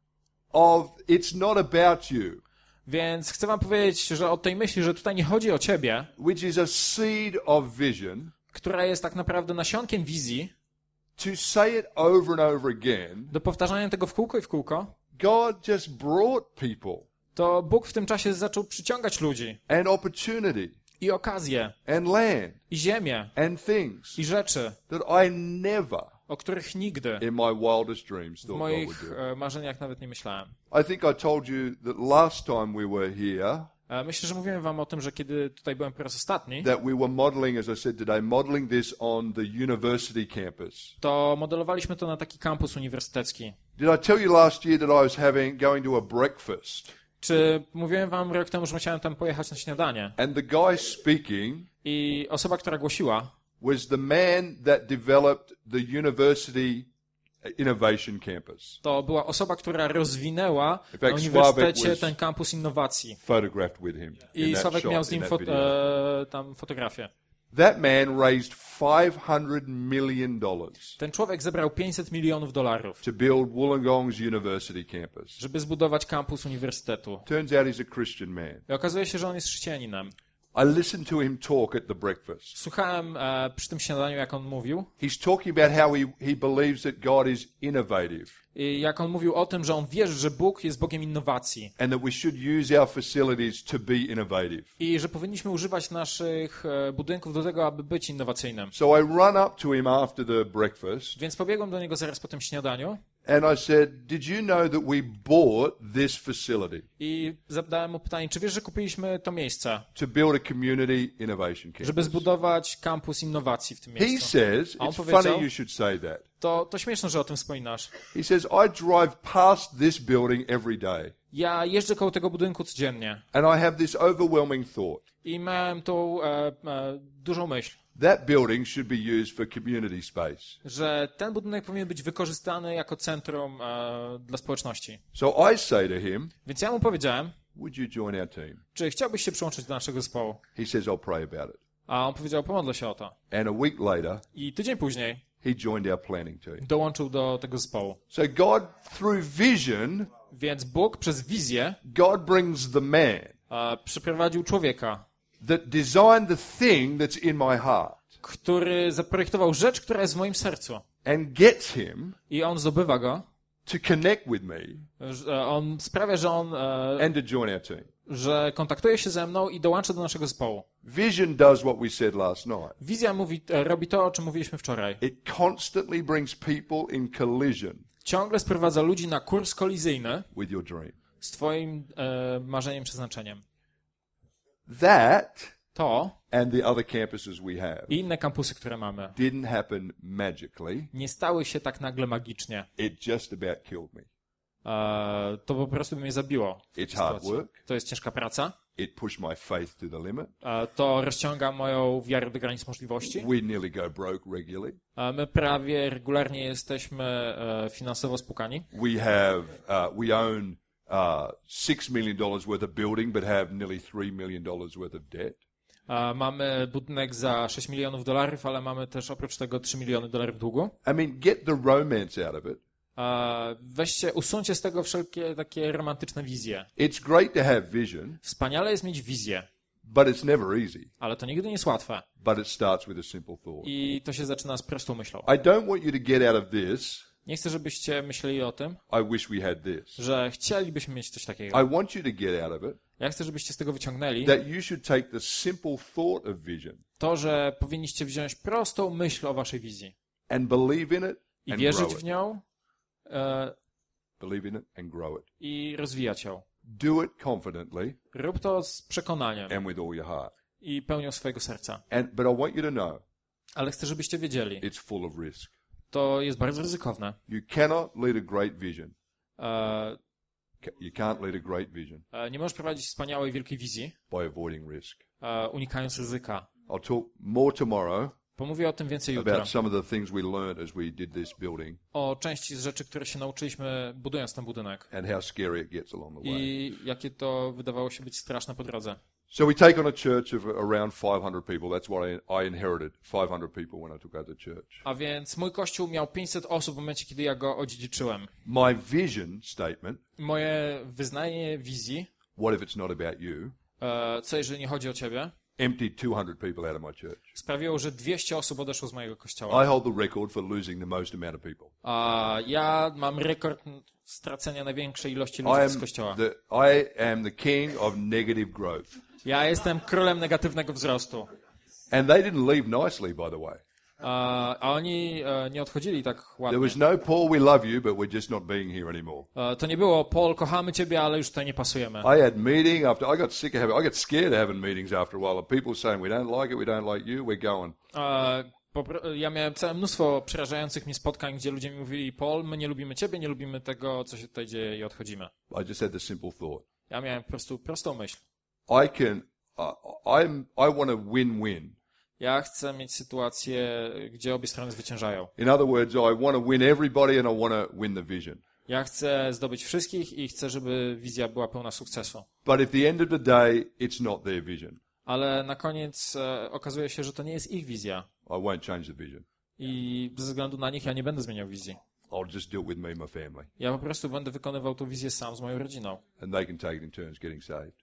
of it's not about you, Więc chcę wam powiedzieć, że od tej myśli, że tutaj nie chodzi o ciebie, which is a seed of vision, która jest tak naprawdę nasionkiem wizji, to say it over and over again, do powtarzania tego w kółko i w kółko, God just brought people to Bóg w tym czasie zaczął przyciągać ludzi and opportunity i okazje, and land i ziemię, and things i rzeczy, that I never o których nigdy in my wildest dreams w thought God would moich do. marzeniach nawet nie myślałem. I think I told you that last time we were here Myślę, że mówiłem wam o tym, że kiedy tutaj byłem po raz ostatni, that we were modeling, as I said today, modeling this on the university campus. to modelowaliśmy to na taki kampus uniwersytecki. Did I tell you last year that I was going to a breakfast? Czy mówiłem wam rok temu, że musiałem tam pojechać na śniadanie And the guy speaking i osoba, która głosiła, was the man that developed the university innovation campus. to była osoba, która rozwinęła In fact, na uniwersytecie Sławek was ten kampus innowacji. photographed with him in I that Sławek shot, miał z in nim that video. tam fotografię. That man raised $500 million Ten człowiek zebrał $500 milionów to build Wollongong's university campus. żeby zbudować kampus uniwersytetu. Turns out he's a Christian man. I okazuje się, że on jest chrześcijaninem. I listened to him talk at the breakfast. Słuchałem przy tym śniadaniu, jak on mówił, He's talking about how he believes that God is innovative i jak on mówił o tym, że on wierzy, że Bóg jest Bogiem innowacji and that we should use our facilities to be innovative. i że powinniśmy używać naszych budynków do tego, aby być innowacyjnym. So I run up to him after the breakfast Więc pobiegłem do niego zaraz po tym śniadaniu and I said, "Did you know that we bought this facility i zadałem mu pytanie, czy wiesz, że kupiliśmy to miejsce, to build a community innovation żeby campus?" zbudować kampus innowacji w tym He miejscu? says, A on "It's powiedział, funny you should say that." to śmieszne, że o tym wspominasz. He says, "I drive past this building every day Ja jeżdżę koło tego budynku codziennie and I have this overwhelming thought. i miałem tą dużą myśl, That building should be used for community space." że ten budynek powinien być wykorzystany jako centrum dla społeczności. So I say to him, Więc ja mu powiedziałem, "Would you join our team?" czy chciałbyś się przyłączyć do naszego zespołu? He says, "I'll pray about it." A on powiedział, pomodlę się o to. And a week later, I tydzień później he joined our planning team. dołączył do tego zespołu. So God, through vision, Więc Bóg przez wizję God brings the man przyprowadził człowieka, that designed the thing that's in my heart który zaprojektował rzecz, która jest w moim sercu. and gets him I on zdobywa go. to connect with me On sprawia, że and to join our team. że kontaktuje się ze mną i dołącza do naszego zespołu. Vision does what we said last night. Wizja robi to, o czym mówiliśmy wczoraj. It constantly brings people in collision Ciągle sprowadza ludzi na kurs kolizyjny with your dream. z twoim marzeniem, przeznaczeniem. That To and the other campuses we have i inne kampusy, które mamy, didn't happen magically. nie stały się tak nagle magicznie. It just about killed me. To po prostu by mnie zabiło. w tej It's hard sytuacji. work. To jest ciężka praca. It pushed my faith to the limit. To rozciąga moją wiarę do granic możliwości. We nearly go broke regularly. My prawie regularnie jesteśmy finansowo spłukani. We own $6 million worth of building, but have nearly $3 million worth of debt. Mamy budynek za $6 milionów, ale mamy też oprócz tego $3 miliony długu. I mean, get the romance out of it. Usuńcie z tego wszelkie takie romantyczne wizje. It's great to have vision, Wspaniale jest mieć wizję, but it's never easy. ale to nigdy nie jest łatwe. But it starts with a simple thought. I to się zaczyna z prostą myślą. I don't want you to get out of this, Nie chcę, żebyście myśleli o tym, I wish we had this. że chcielibyśmy mieć coś takiego. I want you to get out of it Ja chcę, żebyście z tego wyciągnęli that you should take the simple thought of vision to, że powinniście wziąć prostą myśl o waszej wizji and believe in it i and wierzyć grow w it. nią Believe in it and grow it. i rozwijać ją. Do it confidently Rób to z przekonaniem and with all your heart. i pełnią swojego serca. But I want you to know Ale chcę, żebyście wiedzieli, it's full of risk. to jest bardzo ryzykowne. You cannot lead a great vision. E, You can't lead a great vision Nie możesz prowadzić wspaniałej, wielkiej wizji, by avoiding risk. unikając ryzyka. I'll talk more tomorrow Pomówię o tym więcej jutro. about some of the things we learned as we did this building O części z rzeczy, które się nauczyliśmy budując ten budynek. and how scary it gets along the way. I jakie to wydawało się być straszne po drodze. So we take on a church of around 500 people. That's what I inherited, 500 people when I took over the church. A więc mój kościół miał 500 osób w momencie, kiedy ja go odziedziczyłem. My vision statement, Moje wyznanie wizji, what if it's not about you, co jeżeli nie chodzi o ciebie, emptied 200 people out of my church. sprawiło, że 200 osób odeszło z mojego kościoła. I hold the record for losing the most amount of people. A ja mam rekord stracenia największej ilości ludzi z kościoła. I am the king of negative growth. Ja jestem królem negatywnego wzrostu. And they didn't leave nicely, by the way. A oni nie odchodzili tak There ładnie. was no, Paul, we love you, but we're just not being here anymore. To nie było, Paul, kochamy ciebie, ale już tutaj nie pasujemy. I had meeting after, I got sick of having, I got scared of having meetings after a while. Of people saying, we don't like it, we don't like you, we're going. Ja miałem całe mnóstwo przerażających mnie spotkań, gdzie ludzie mi mówili, Paul, my nie lubimy ciebie, nie lubimy tego, co się tutaj dzieje i odchodzimy. I just had the simple thought. Ja miałem po prostu prostą myśl. I want to win-win. Ja chcę mieć sytuację, gdzie obie strony zwyciężają. In other words, I want to win everybody and I want to win the vision. Ja chcę zdobyć wszystkich i chcę, żeby wizja była pełna sukcesu. But at the end of the day, it's not their vision. Ale na koniec okazuje się, że to nie jest ich wizja. I won't change the vision. I ze względu na nich ja nie będę zmieniał wizji. I'll just do it with me and my family. Ja po prostu będę wykonywał tę wizję sam z moją rodziną. And they can take it in turns getting saved.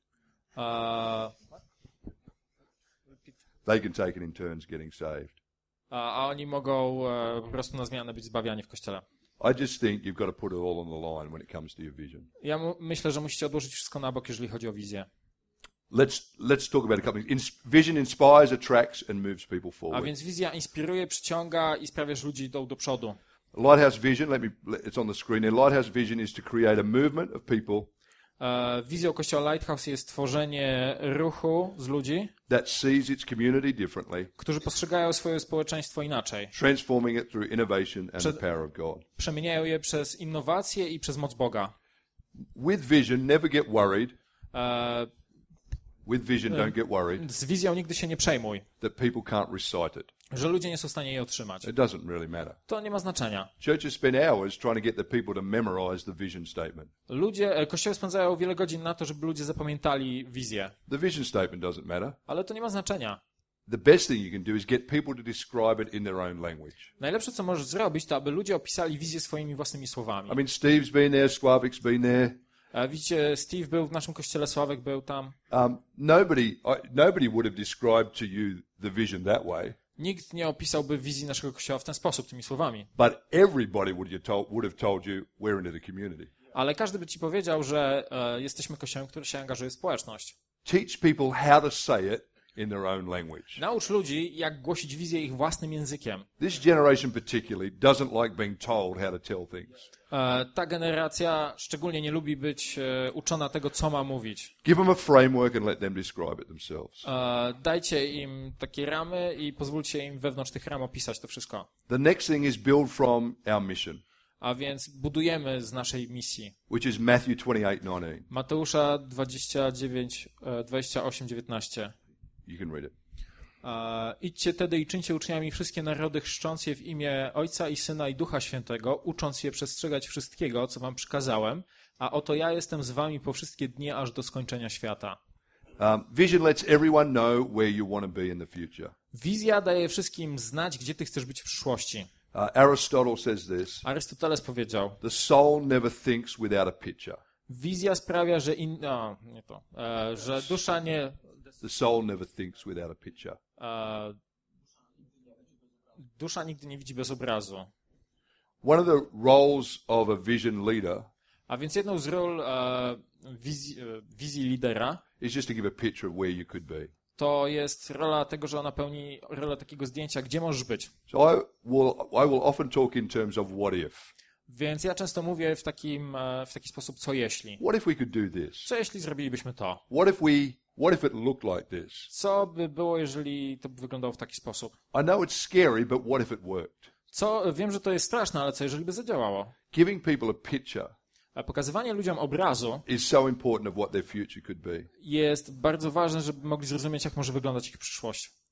They can take it in turns getting saved. A oni mogą po prostu na zmianę być zbawiani w kościele. I just think you've got to put it all on the line when it comes to your vision. Ja myślę, że musicie odłożyć wszystko na bok, jeżeli chodzi o wizję. Let's talk about a couple of things. Vision inspires, attracts and moves people A forward. więc wizja inspiruje, przyciąga i sprawia, że ludzie idą do przodu. Lighthouse vision, it's on the screen there. Lighthouse vision is to create a movement of people Wizją kościoła Lighthouse jest tworzenie ruchu z ludzi, that sees its community differently, którzy postrzegają swoje społeczeństwo inaczej. transforming it through innovation and the power of God. Przemieniają je przez innowacje i przez moc Boga. With vision, never get worried. E, With vision, don't get worried Z wizją nigdy się nie przejmuj, that people can't recite it. że ludzie nie są w stanie jej otrzymać. It doesn't really matter. To nie ma znaczenia. Churches spend hours trying to get the people to memorize the vision statement. Kościoły spędzają wiele godzin na to, żeby ludzie zapamiętali wizję. The vision statement doesn't matter. Ale to nie ma znaczenia. The best thing you can do is get people to describe it in their own language. Najlepsze, co możesz zrobić, to aby ludzie opisali wizję swoimi własnymi słowami. I mean, Steve's been there, Sławik's been there. Widzicie, Steve był w naszym kościele, Sławek był tam. Nobody would have described to you the vision that way, Nikt nie opisałby wizji naszego kościoła w ten sposób, tymi słowami. but everybody would have told you we're into the community. Ale każdy by ci powiedział, że jesteśmy kościołem, który się angażuje w społeczność. Teach people how to say it in their own language. Naucz ludzi, jak głosić wizję ich własnym językiem. This generation particularly doesn't like being told how to tell things. Ta generacja szczególnie nie lubi być uczona tego, co ma mówić. Give them a framework and let them describe it themselves. Dajcie im takie ramy i pozwólcie im wewnątrz tych ram opisać to wszystko. The next thing is build from our mission, A więc budujemy z naszej misji. which is Matthew 28:19. Mateusza 28:19. You can read it. Idźcie tedy i czyńcie uczniami wszystkie narody, chrzcząc je w imię Ojca i Syna i Ducha Świętego, ucząc je przestrzegać wszystkiego, co wam przykazałem, a oto ja jestem z wami po wszystkie dni, aż do skończenia świata. Vision lets everyone know where you want to be in the future. Wizja daje wszystkim znać, gdzie ty chcesz być w przyszłości. Aristotle says this: Arystoteles powiedział, the soul never thinks without a picture. wizja sprawia, że że dusza nie... The soul never thinks without a picture. Dusza nigdy nie widzi bez obrazu. One of the roles of a vision leader A więc jedną z ról wizji lidera is just to give a picture of where you could be. to jest rola tego, że ona pełni rolę takiego zdjęcia, gdzie możesz być. So I will often talk in terms of what if. Więc ja często mówię w taki sposób, co jeśli. What if we could do this? Co jeśli zrobilibyśmy to? What if it looked like this? Co by było, jeżeli to by wyglądało w taki sposób? I know it's scary, but what if it worked? Wiem, że to jest straszne, ale co jeżeli by zadziałało? Giving people a picture A pokazywanie ludziom obrazu is so important of what their future could be. jest bardzo ważne, żeby mogli zrozumieć, jak może wyglądać ich przyszłość.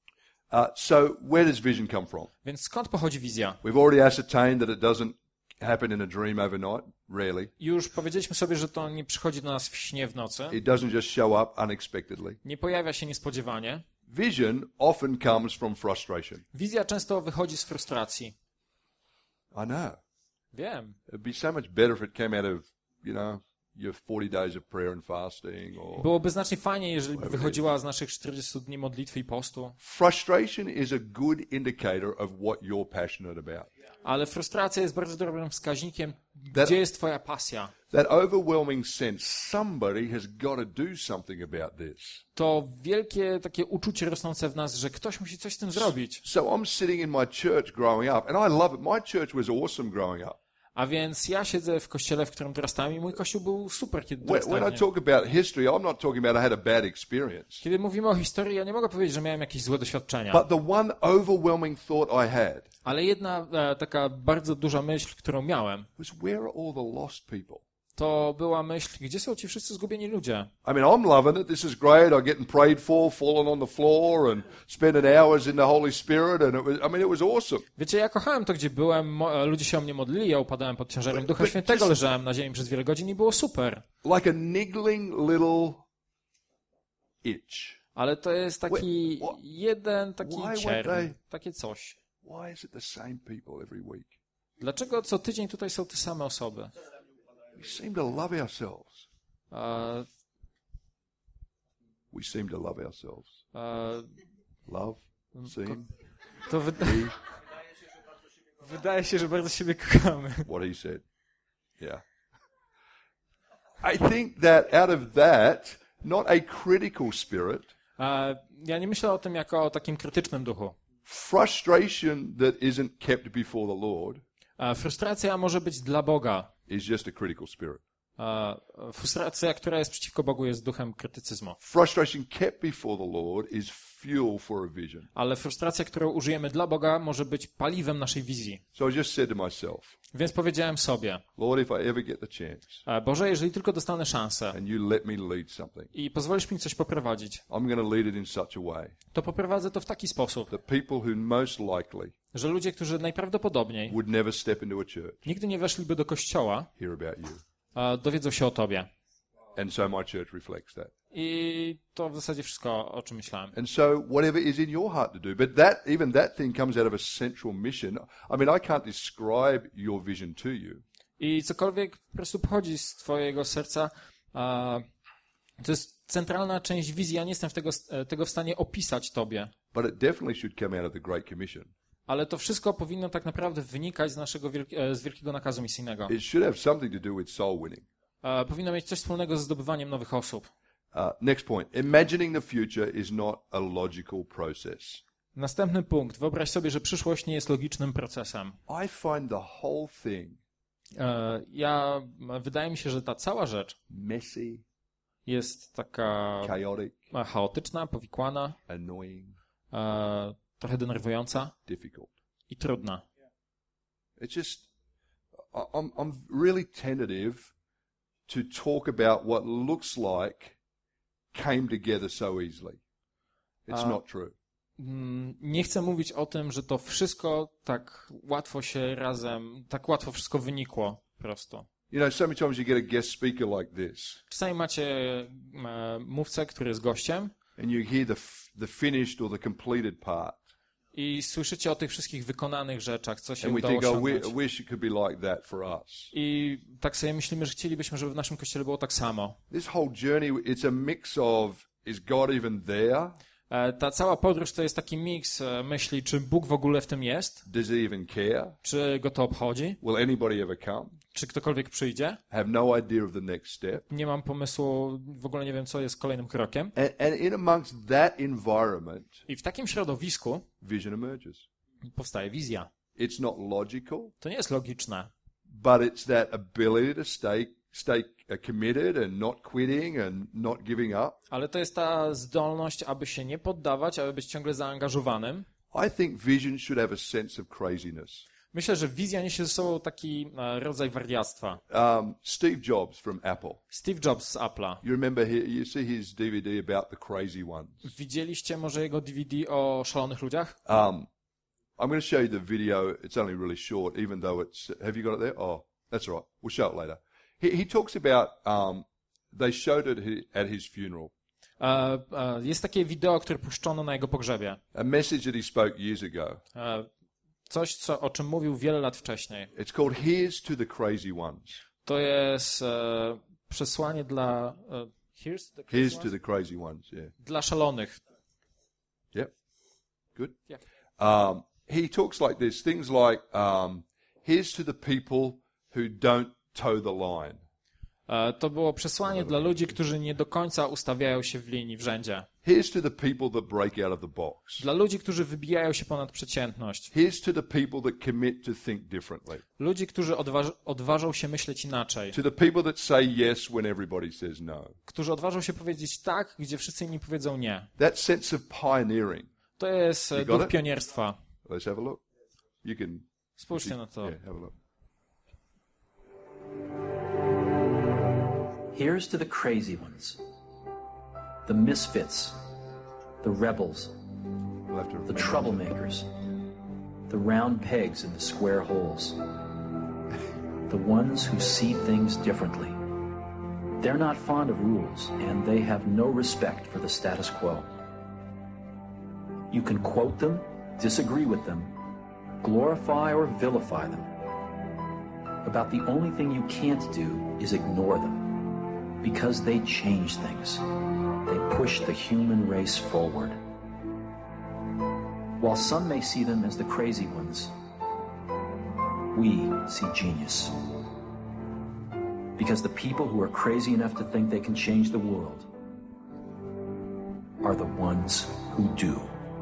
So where does vision come from? Więc skąd pochodzi wizja? We've already ascertained that it doesn't happen in a dream overnight, rarely. Już powiedzieliśmy sobie, że to nie przychodzi do nas w śnie w nocy. It doesn't just show up unexpectedly. Nie pojawia się niespodziewanie. Vision often comes from frustration. Wizja często wychodzi z frustracji. I know. Wiem. It'd be so much better if it came out of, your 40 days of prayer and fasting or... Byłoby znacznie fajniej, jeżeli by wychodziła z naszych 40 dni modlitwy i postu. Frustration is a good indicator of what you're passionate about. Ale frustracja jest bardzo dobrym wskaźnikiem, gdzie jest twoja pasja. That overwhelming sense, somebody has got to do something about this. To wielkie takie uczucie rosnące w nas, że ktoś musi coś z tym zrobić. So I'm sitting in my church growing up, and I love it. My church was awesome growing up. A więc ja siedzę w kościele, w którym dorastałem i mój kościół był super, kiedy When dorastałem. I talk about history, I'm not talking about I had a bad experience. Kiedy mówimy o historii, ja nie mogę powiedzieć, że miałem jakieś złe doświadczenia. But the one overwhelming thought I had Ale jedna taka bardzo duża myśl, którą miałem, was, where are all the lost people? to była myśl, gdzie są ci wszyscy zgubieni ludzie? I mean, I'm loving it. This is great. I'm getting prayed for, falling on the floor and spending hours in the Holy Spirit. And it was awesome. Wiecie, ja kochałem to, gdzie byłem, ludzie się o mnie modlili, ja upadałem pod ciężarem Ducha but Świętego, just- leżałem na ziemi przez wiele godzin i było super. Like a niggling little itch. Ale to jest taki Why- jeden taki why won't cierń, they- takie coś. Why is it the same people every week? Dlaczego co tydzień tutaj są te same osoby? We seem to love ourselves. E, We seem to love ourselves. e, Love, seem, to wydaje się, że bardzo siebie kochamy. what he said. Yeah. I think that out of that, not a critical spirit, Ja nie myślę o tym jako o takim krytycznym duchu. frustration that isn't kept before the Lord Frustracja może być dla Boga. is just a critical spirit. Frustracja, która jest przeciwko Bogu, jest duchem krytycyzmu. Frustration kept before the Lord is fuel for a vision. Ale frustracja, którą użyjemy dla Boga, może być paliwem naszej wizji. So I just said to myself, Więc powiedziałem sobie, Lord, if I ever get the chance Boże, jeżeli tylko dostanę szansę and you let me lead something, i pozwolisz mi coś poprowadzić, I'm going to lead it in such a way to poprowadzę to w taki sposób, that people who most likely że ludzie, którzy najprawdopodobniej would never step into a church nigdy nie weszliby do kościoła, hear about you. dowiedzą się o Tobie. And so my church reflects that. I to w zasadzie wszystko, o czym myślałem. And so whatever is in your heart to do, but even that thing comes out of a central mission. I mean, I can't describe your vision to you. I cokolwiek po prostu pochodzi z Twojego serca, to jest centralna część wizji. Ja nie jestem tego w stanie opisać Tobie. But it definitely should come out of the Great Commission. Ale to wszystko powinno tak naprawdę wynikać z naszego z wielkiego nakazu misyjnego. It should have something to do with soul winning. Powinno mieć coś wspólnego ze zdobywaniem nowych osób. Next point. Imagining the future is not a logical process. Następny punkt. Wyobraź sobie, że przyszłość nie jest logicznym procesem. I find the whole thing Wydaje mi się, że ta cała rzecz messy, jest taka chaotic, chaotyczna, powikłana, annoying, trochę denerwująca difficult. i trudna. It's just, I'm really tentative to talk about what looks like came together so easily. It's not true. Nie chcę mówić o tym, że to wszystko tak łatwo się razem, tak łatwo wszystko wynikło prosto. You know, so many times you get a guest speaker like this, Czasami macie mówcę, który jest gościem and you hear the finished or the completed part, i słyszycie o tych wszystkich wykonanych rzeczach, co się and we udało think, oh, osiągnąć. I wish it could be like that for us. I tak sobie myślimy, że chcielibyśmy, żeby w naszym kościele było tak samo. This whole journey, it's a mix of, is God even there? Ta cała podróż to jest taki miks myśli, czy Bóg w ogóle w tym jest, Does he even care? czy go to obchodzi, Will anybody ever come? czy ktokolwiek przyjdzie. Have no idea of the next step. Nie mam pomysłu, w ogóle nie wiem, co jest kolejnym krokiem. And in amongst that environment, I w takim środowisku vision emerges. powstaje wizja. It's not logical, To nie jest logiczne, but it's that ability to stay committed and not quitting and not giving up. ale to jest ta zdolność, aby się nie poddawać, aby być ciągle zaangażowanym. I think vision should have a sense of craziness. Myślę, że wizja niesie ze sobą taki rodzaj wariactwa. Steve Jobs from Apple. Steve Jobs z Apple'a. You remember, you see his DVD about the crazy ones. Widzieliście może jego DVD o szalonych ludziach? I'm going to show you the video. It's only really short, even though it's... Have you got it there? Oh, that's all right. We'll show it later. He talks about... they showed it at his funeral. Jest takie wideo, które puszczono na jego pogrzebie. A message that he spoke years ago. Coś, o czym mówił wiele lat wcześniej. It's called Here's to the Crazy Ones. To jest przesłanie dla... Here's to the crazy ones, yeah. Dla szalonych. Yep. Good. Yeah. He talks like this, things like, here's to the people who don't toe the line. To było przesłanie dla ludzi, którzy nie do końca ustawiają się w linii, w rzędzie. Here's to the people that break out of the box. Dla ludzi, którzy wybijają się ponad przeciętność. Here's to the people that commit to think differently. Ludzi, którzy odważą się myśleć inaczej. To the people that say yes when everybody says no. Którzy odważą się powiedzieć tak, gdzie wszyscy inni powiedzą nie. That sense of pioneering. To jest duch pionierstwa. Let's have a look. You can... Spójrzcie na to. Yeah, have a look. Here's to the crazy ones, the misfits, the rebels, We'll have to the troublemakers, the round pegs in the square holes, the ones who see things differently. They're not fond of rules, and they have no respect for the status quo. You can quote them, disagree with them, glorify or vilify them. About the only thing you can't do is ignore them. Because they change things. They push the human race forward. While some may see them as the crazy ones, we see genius. Because the people who are crazy enough to think they can change the world are the ones who do.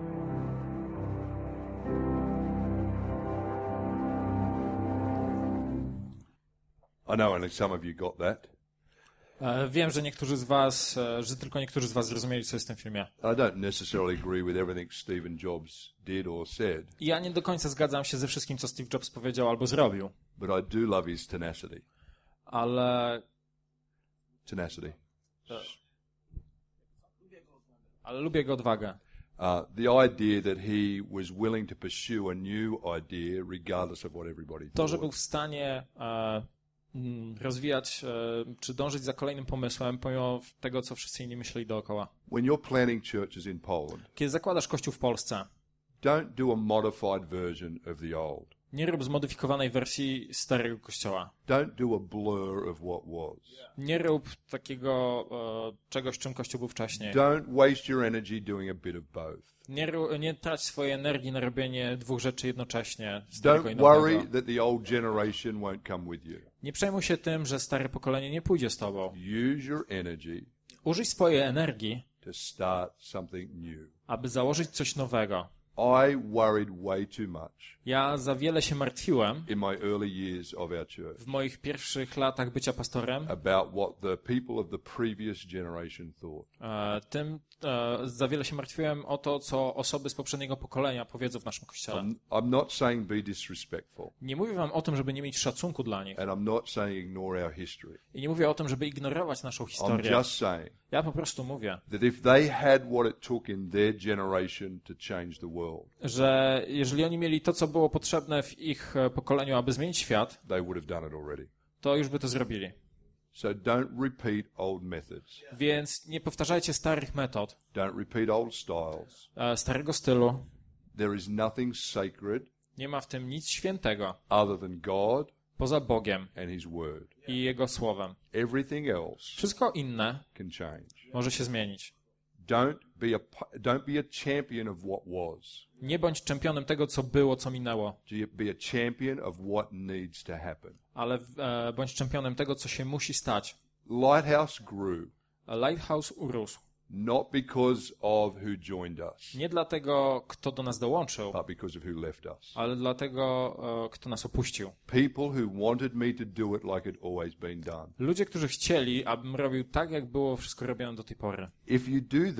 I know only some of you got that. Wiem, że niektórzy z was, że tylko niektórzy z was zrozumieli, co jest w tym filmie. I don't necessarily agree with everything Stephen Jobs did or said, I ja nie do końca zgadzam się ze wszystkim, co Steve Jobs powiedział albo zrobił. but I do love his tenacity. Ale lubię jego odwagę. The idea that he was willing to pursue a new idea regardless of what everybody To, że thought. był w stanie rozwijać, czy dążyć za kolejnym pomysłem, pomimo tego, co wszyscy inni myśleli dookoła. When you're planning churches in Poland, Kiedy zakładasz kościół w Polsce, don't do a modified version of the old. nie rób zmodyfikowanej wersji starego kościoła. Don't do a blur of what was. Nie rób takiego czegoś, czym kościół był wcześniej. Don't waste your energy doing a bit of both. Nie trać swojej energii na robienie dwóch rzeczy jednocześnie. Starego i Don't nowego. worry that the old generation won't come with you. Nie przejmuj się tym, że stare pokolenie nie pójdzie z tobą. Use your energy Użyj swojej energii, to start something new. aby założyć coś nowego. I worried way too much Ja za wiele się martwiłem in my early years of our church w moich pierwszych latach bycia pastorem about what the people of the previous generation thought. za wiele się martwiłem o to, co osoby z poprzedniego pokolenia powiedzą w naszym kościele. I'm not saying be disrespectful, Nie mówię wam o tym, żeby nie mieć szacunku dla nich. and I'm not saying ignore our history. I nie mówię o tym, żeby ignorować naszą I'm historię. just saying Ja po prostu mówię, that if they had what it took in their generation to change the world, że jeżeli oni mieli to, co było potrzebne w ich pokoleniu, aby zmienić świat, they would have done it already. to już by to zrobili. So don't repeat old methods. Więc nie powtarzajcie starych metod, Don't repeat old styles. starego stylu. There is nothing sacred Nie ma w tym nic świętego other than God poza Bogiem and His Word. i Jego Słowem. Everything else Wszystko inne can change. może się zmienić. Don't be a champion of what was. Nie bądź czempionem tego, co było, co minęło, Be a champion of what needs to happen. ale bądź czempionem tego, co się musi stać. Lighthouse grew Lighthouse urósł. not because of who joined us, Nie dlatego, kto do nas dołączył, but because of who left us. ale dlatego, kto nas opuścił. People who wanted me to do it like it always been done. Ludzie, którzy chcieli, abym robił tak, jak było wszystko robione do tej pory. If you do that,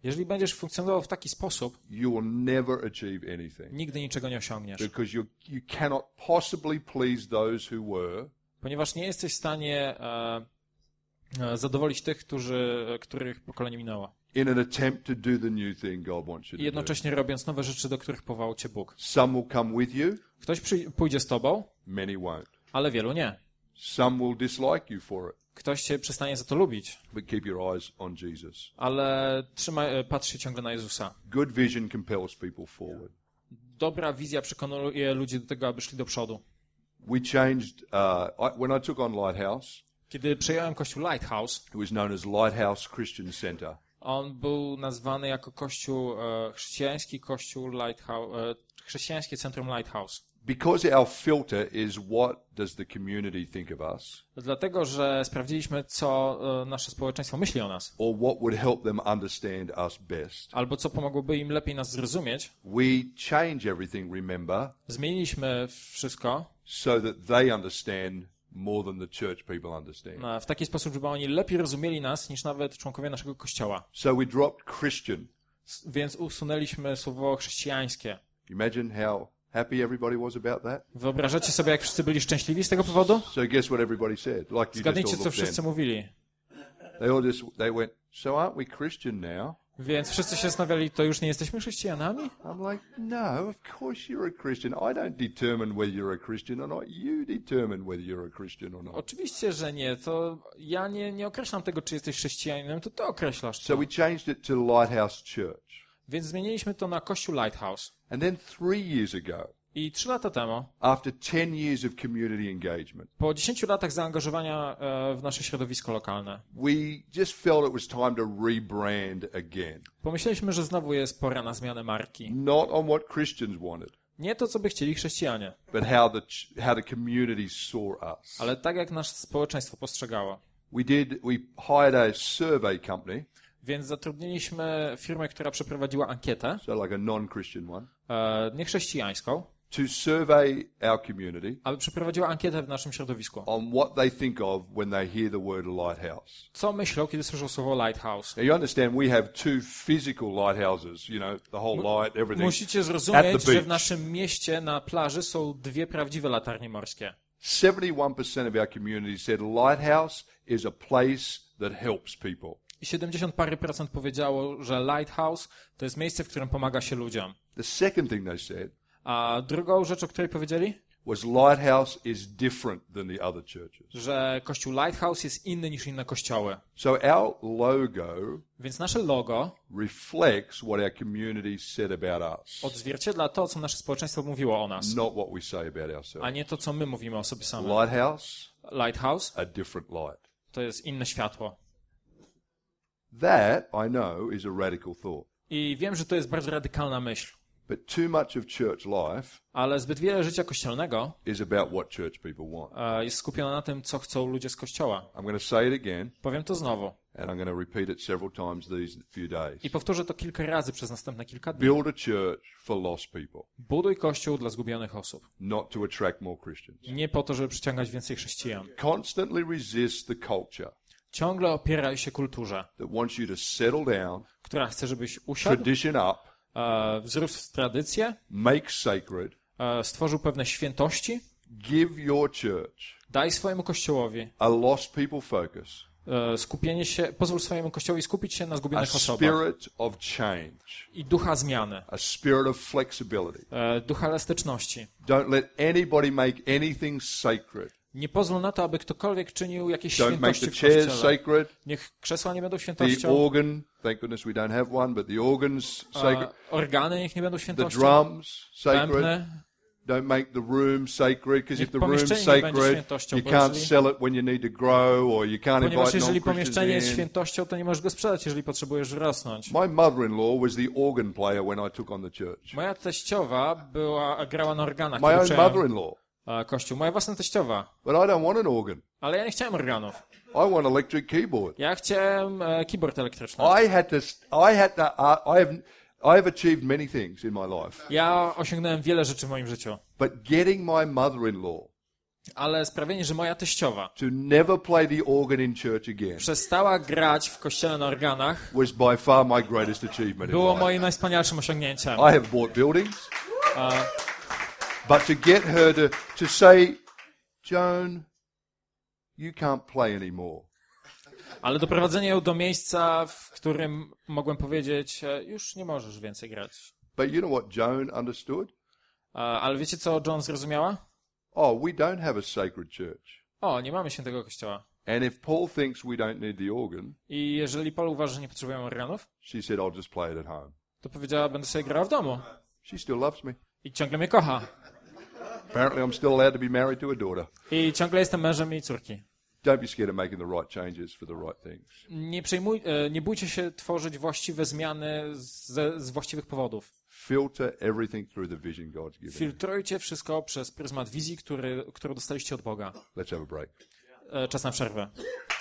Jeżeli będziesz funkcjonował w taki sposób, you will never achieve anything. nigdy niczego nie osiągniesz. Because you cannot possibly please those who were, Ponieważ nie jesteś w stanie zadowolić tych, których pokolenie minęło. in an attempt to do the new thing God wants you I to do. jednocześnie robiąc nowe rzeczy, do których powołał cię Bóg. Some will come with you, Ktoś pójdzie z tobą, many won't. ale wielu nie. Some will dislike you for it, Ktoś cię przestanie za to lubić, but keep your eyes on Jesus. ale patrz się ciągle na Jezusa. Good vision compels people forward. Dobra wizja przekonuje ludzi do tego, aby szli do przodu. We changed, when I took on Lighthouse, Kiedy przejąłem kościół Lighthouse, it was known as Lighthouse Christian Center. on był nazwany jako kościół chrześcijański, kościół Lighthouse, chrześcijańskie centrum Lighthouse. Because our filter is what does the community think of us, Dlatego, że sprawdziliśmy, co nasze społeczeństwo myśli o nas, or what would help them understand us best. albo co pomogłoby im lepiej nas zrozumieć. We change everything, remember, Zmieniliśmy wszystko so that they understand more than the church people understand. w taki sposób, żeby oni lepiej rozumieli nas niż nawet członkowie naszego kościoła. So we dropped Christian. Więc usunęliśmy słowo chrześcijańskie. Imagine how happy everybody was about that. Wyobrażacie sobie, jak wszyscy byli szczęśliwi z tego powodu? So guess what everybody said? Like you just Zgadnijcie, all co looked wszyscy then. mówili. They went, so aren't we Christian now? Więc wszyscy się zastanawiali, to już nie jesteśmy chrześcijanami? I'm like, no, of course you're a Christian. I don't determine whether you're a Christian or not. You determine whether you're a Christian or not. Oczywiście, że nie. To ja nie określam tego, czy jesteś chrześcijaninem, to ty określasz So to. we changed it to Lighthouse Church. Więc zmieniliśmy to na kościół Lighthouse. And then 3 years ago, I 3 lata temu, after 10 years of community engagement, po 10 latach zaangażowania w nasze środowisko lokalne, we just felt it was time to rebrand again. pomyśleliśmy, że znowu jest pora na zmianę marki. Not on what Christians wanted, Nie to, co by chcieli chrześcijanie, but how the community saw us. ale tak, jak nasze społeczeństwo postrzegało. We hired a survey company, Więc zatrudniliśmy firmę, która przeprowadziła ankietę, so like a non-Christian one, niechrześcijańską, to survey our community aby przeprowadziła ankietę w naszym środowisku. on what they think of when they hear the word lighthouse. Co myślą, kiedy słyszą słowo lighthouse? Now you understand we have 2 physical lighthouses, you know, the whole light, everything. Musicie At zrozumieć, the że w beach. naszym mieście na plaży są 2 prawdziwe latarnie morskie. 71% of our community said lighthouse is a place that helps people. I 70 parę procent powiedziało, że lighthouse to jest miejsce, w którym pomaga się ludziom. The second thing they said A drugą rzecz, o której powiedzieli? was lighthouse is different than the other churches. Że kościół Lighthouse jest inny niż inne kościoły. So our logo Więc nasze logo reflects what our community said about us, odzwierciedla to, co nasze społeczeństwo mówiło o nas, not what we say about a ourselves. nie to, co my mówimy o sobie samym. Lighthouse, Lighthouse a different light. to jest inne światło. That, I know, is a radical thought. I wiem, że to jest bardzo radykalna myśl, But too much of church life ale zbyt wiele życia kościelnego is about what church people want. jest skupione na tym, co chcą ludzie z kościoła. I'm going to say it again, Powiem to znowu and I'm going to repeat it several times these few days. i powtórzę to kilka razy przez następne kilka dni. Build a church for lost people, Buduj kościół dla zgubionych osób. not to attract more Christians. Nie po to, żeby przyciągać więcej chrześcijan. Constantly resist the culture Ciągle opieraj się kulturze, that wants you to settle down, która chce, żebyś usiadł, tradition up, wzrósł w tradycję, make sacred, stworzył pewne świętości, give your church daj swojemu kościołowi a lost people focus, skupienie się, pozwól swojemu kościołowi skupić się na a zgubionych osobach spirit of change, i ducha zmiany, a spirit of flexibility. ducha elastyczności. Don't let anybody make anything sacred. Nie pozwól na to, aby ktokolwiek czynił jakieś Don't make świętości the w chairs kościele. sacred, Niech krzesła nie będą the świętością, organ, thank goodness we don't have one, but the organs sacred, organy niech nie będą the świętością, drums sacred. bębny. Don't make the room sacred, because Niech if the room's pomieszczenie nie będzie sacred, świętością, you bo can't jeżeli- sell it when you need to grow, or you can't Ponieważ invite jeżeli non-Christians pomieszczenie jest in. świętością, to nie możesz go sprzedać, jeżeli potrzebujesz rosnąć. My mother-in-law was the organ player when I took on the church. Moja teściowa grała na organach, My kiedy own przejąłem, mother-in-law. kościół. Moja własna teściowa. But I don't want an organ. Ale ja nie chciałem organów. I want electric keyboard. Ja chciałem keyboard elektryczny. I have achieved many things in my life. Ja osiągnąłem wiele rzeczy w moim życiu. But getting my mother-in-law ale sprawienie, że moja teściowa to never play the organ in church again przestała grać w kościele na organach, was by far my greatest achievement in było life. moim najwspanialszym osiągnięciem. I have bought buildings, but to get her to say, Joan, you can't play anymore. Ale doprowadzenie ją do miejsca, w którym mogłem powiedzieć, już nie możesz więcej grać. But you know what Joan understood? Ale wiecie, co Joan zrozumiała? Oh, we don't have a sacred church. O, nie mamy świętego kościoła. And if Paul thinks we don't need the organ, I jeżeli Paul uważa, że nie potrzebujemy organów, she said, I'll just play it at home. to powiedziała, będę sobie grała w domu. She still loves me. I ciągle mnie kocha. Apparently I'm still allowed to be married to a daughter. I ciągle jestem mężem jej córki. Don't be scared of making the right changes for the right things. Nie bójcie się tworzyć właściwe zmiany z właściwych powodów. Filter everything through the vision God's given you. Filtrujcie wszystko przez pryzmat wizji, którą dostaliście od Boga. Let's have a break. Czas na przerwę.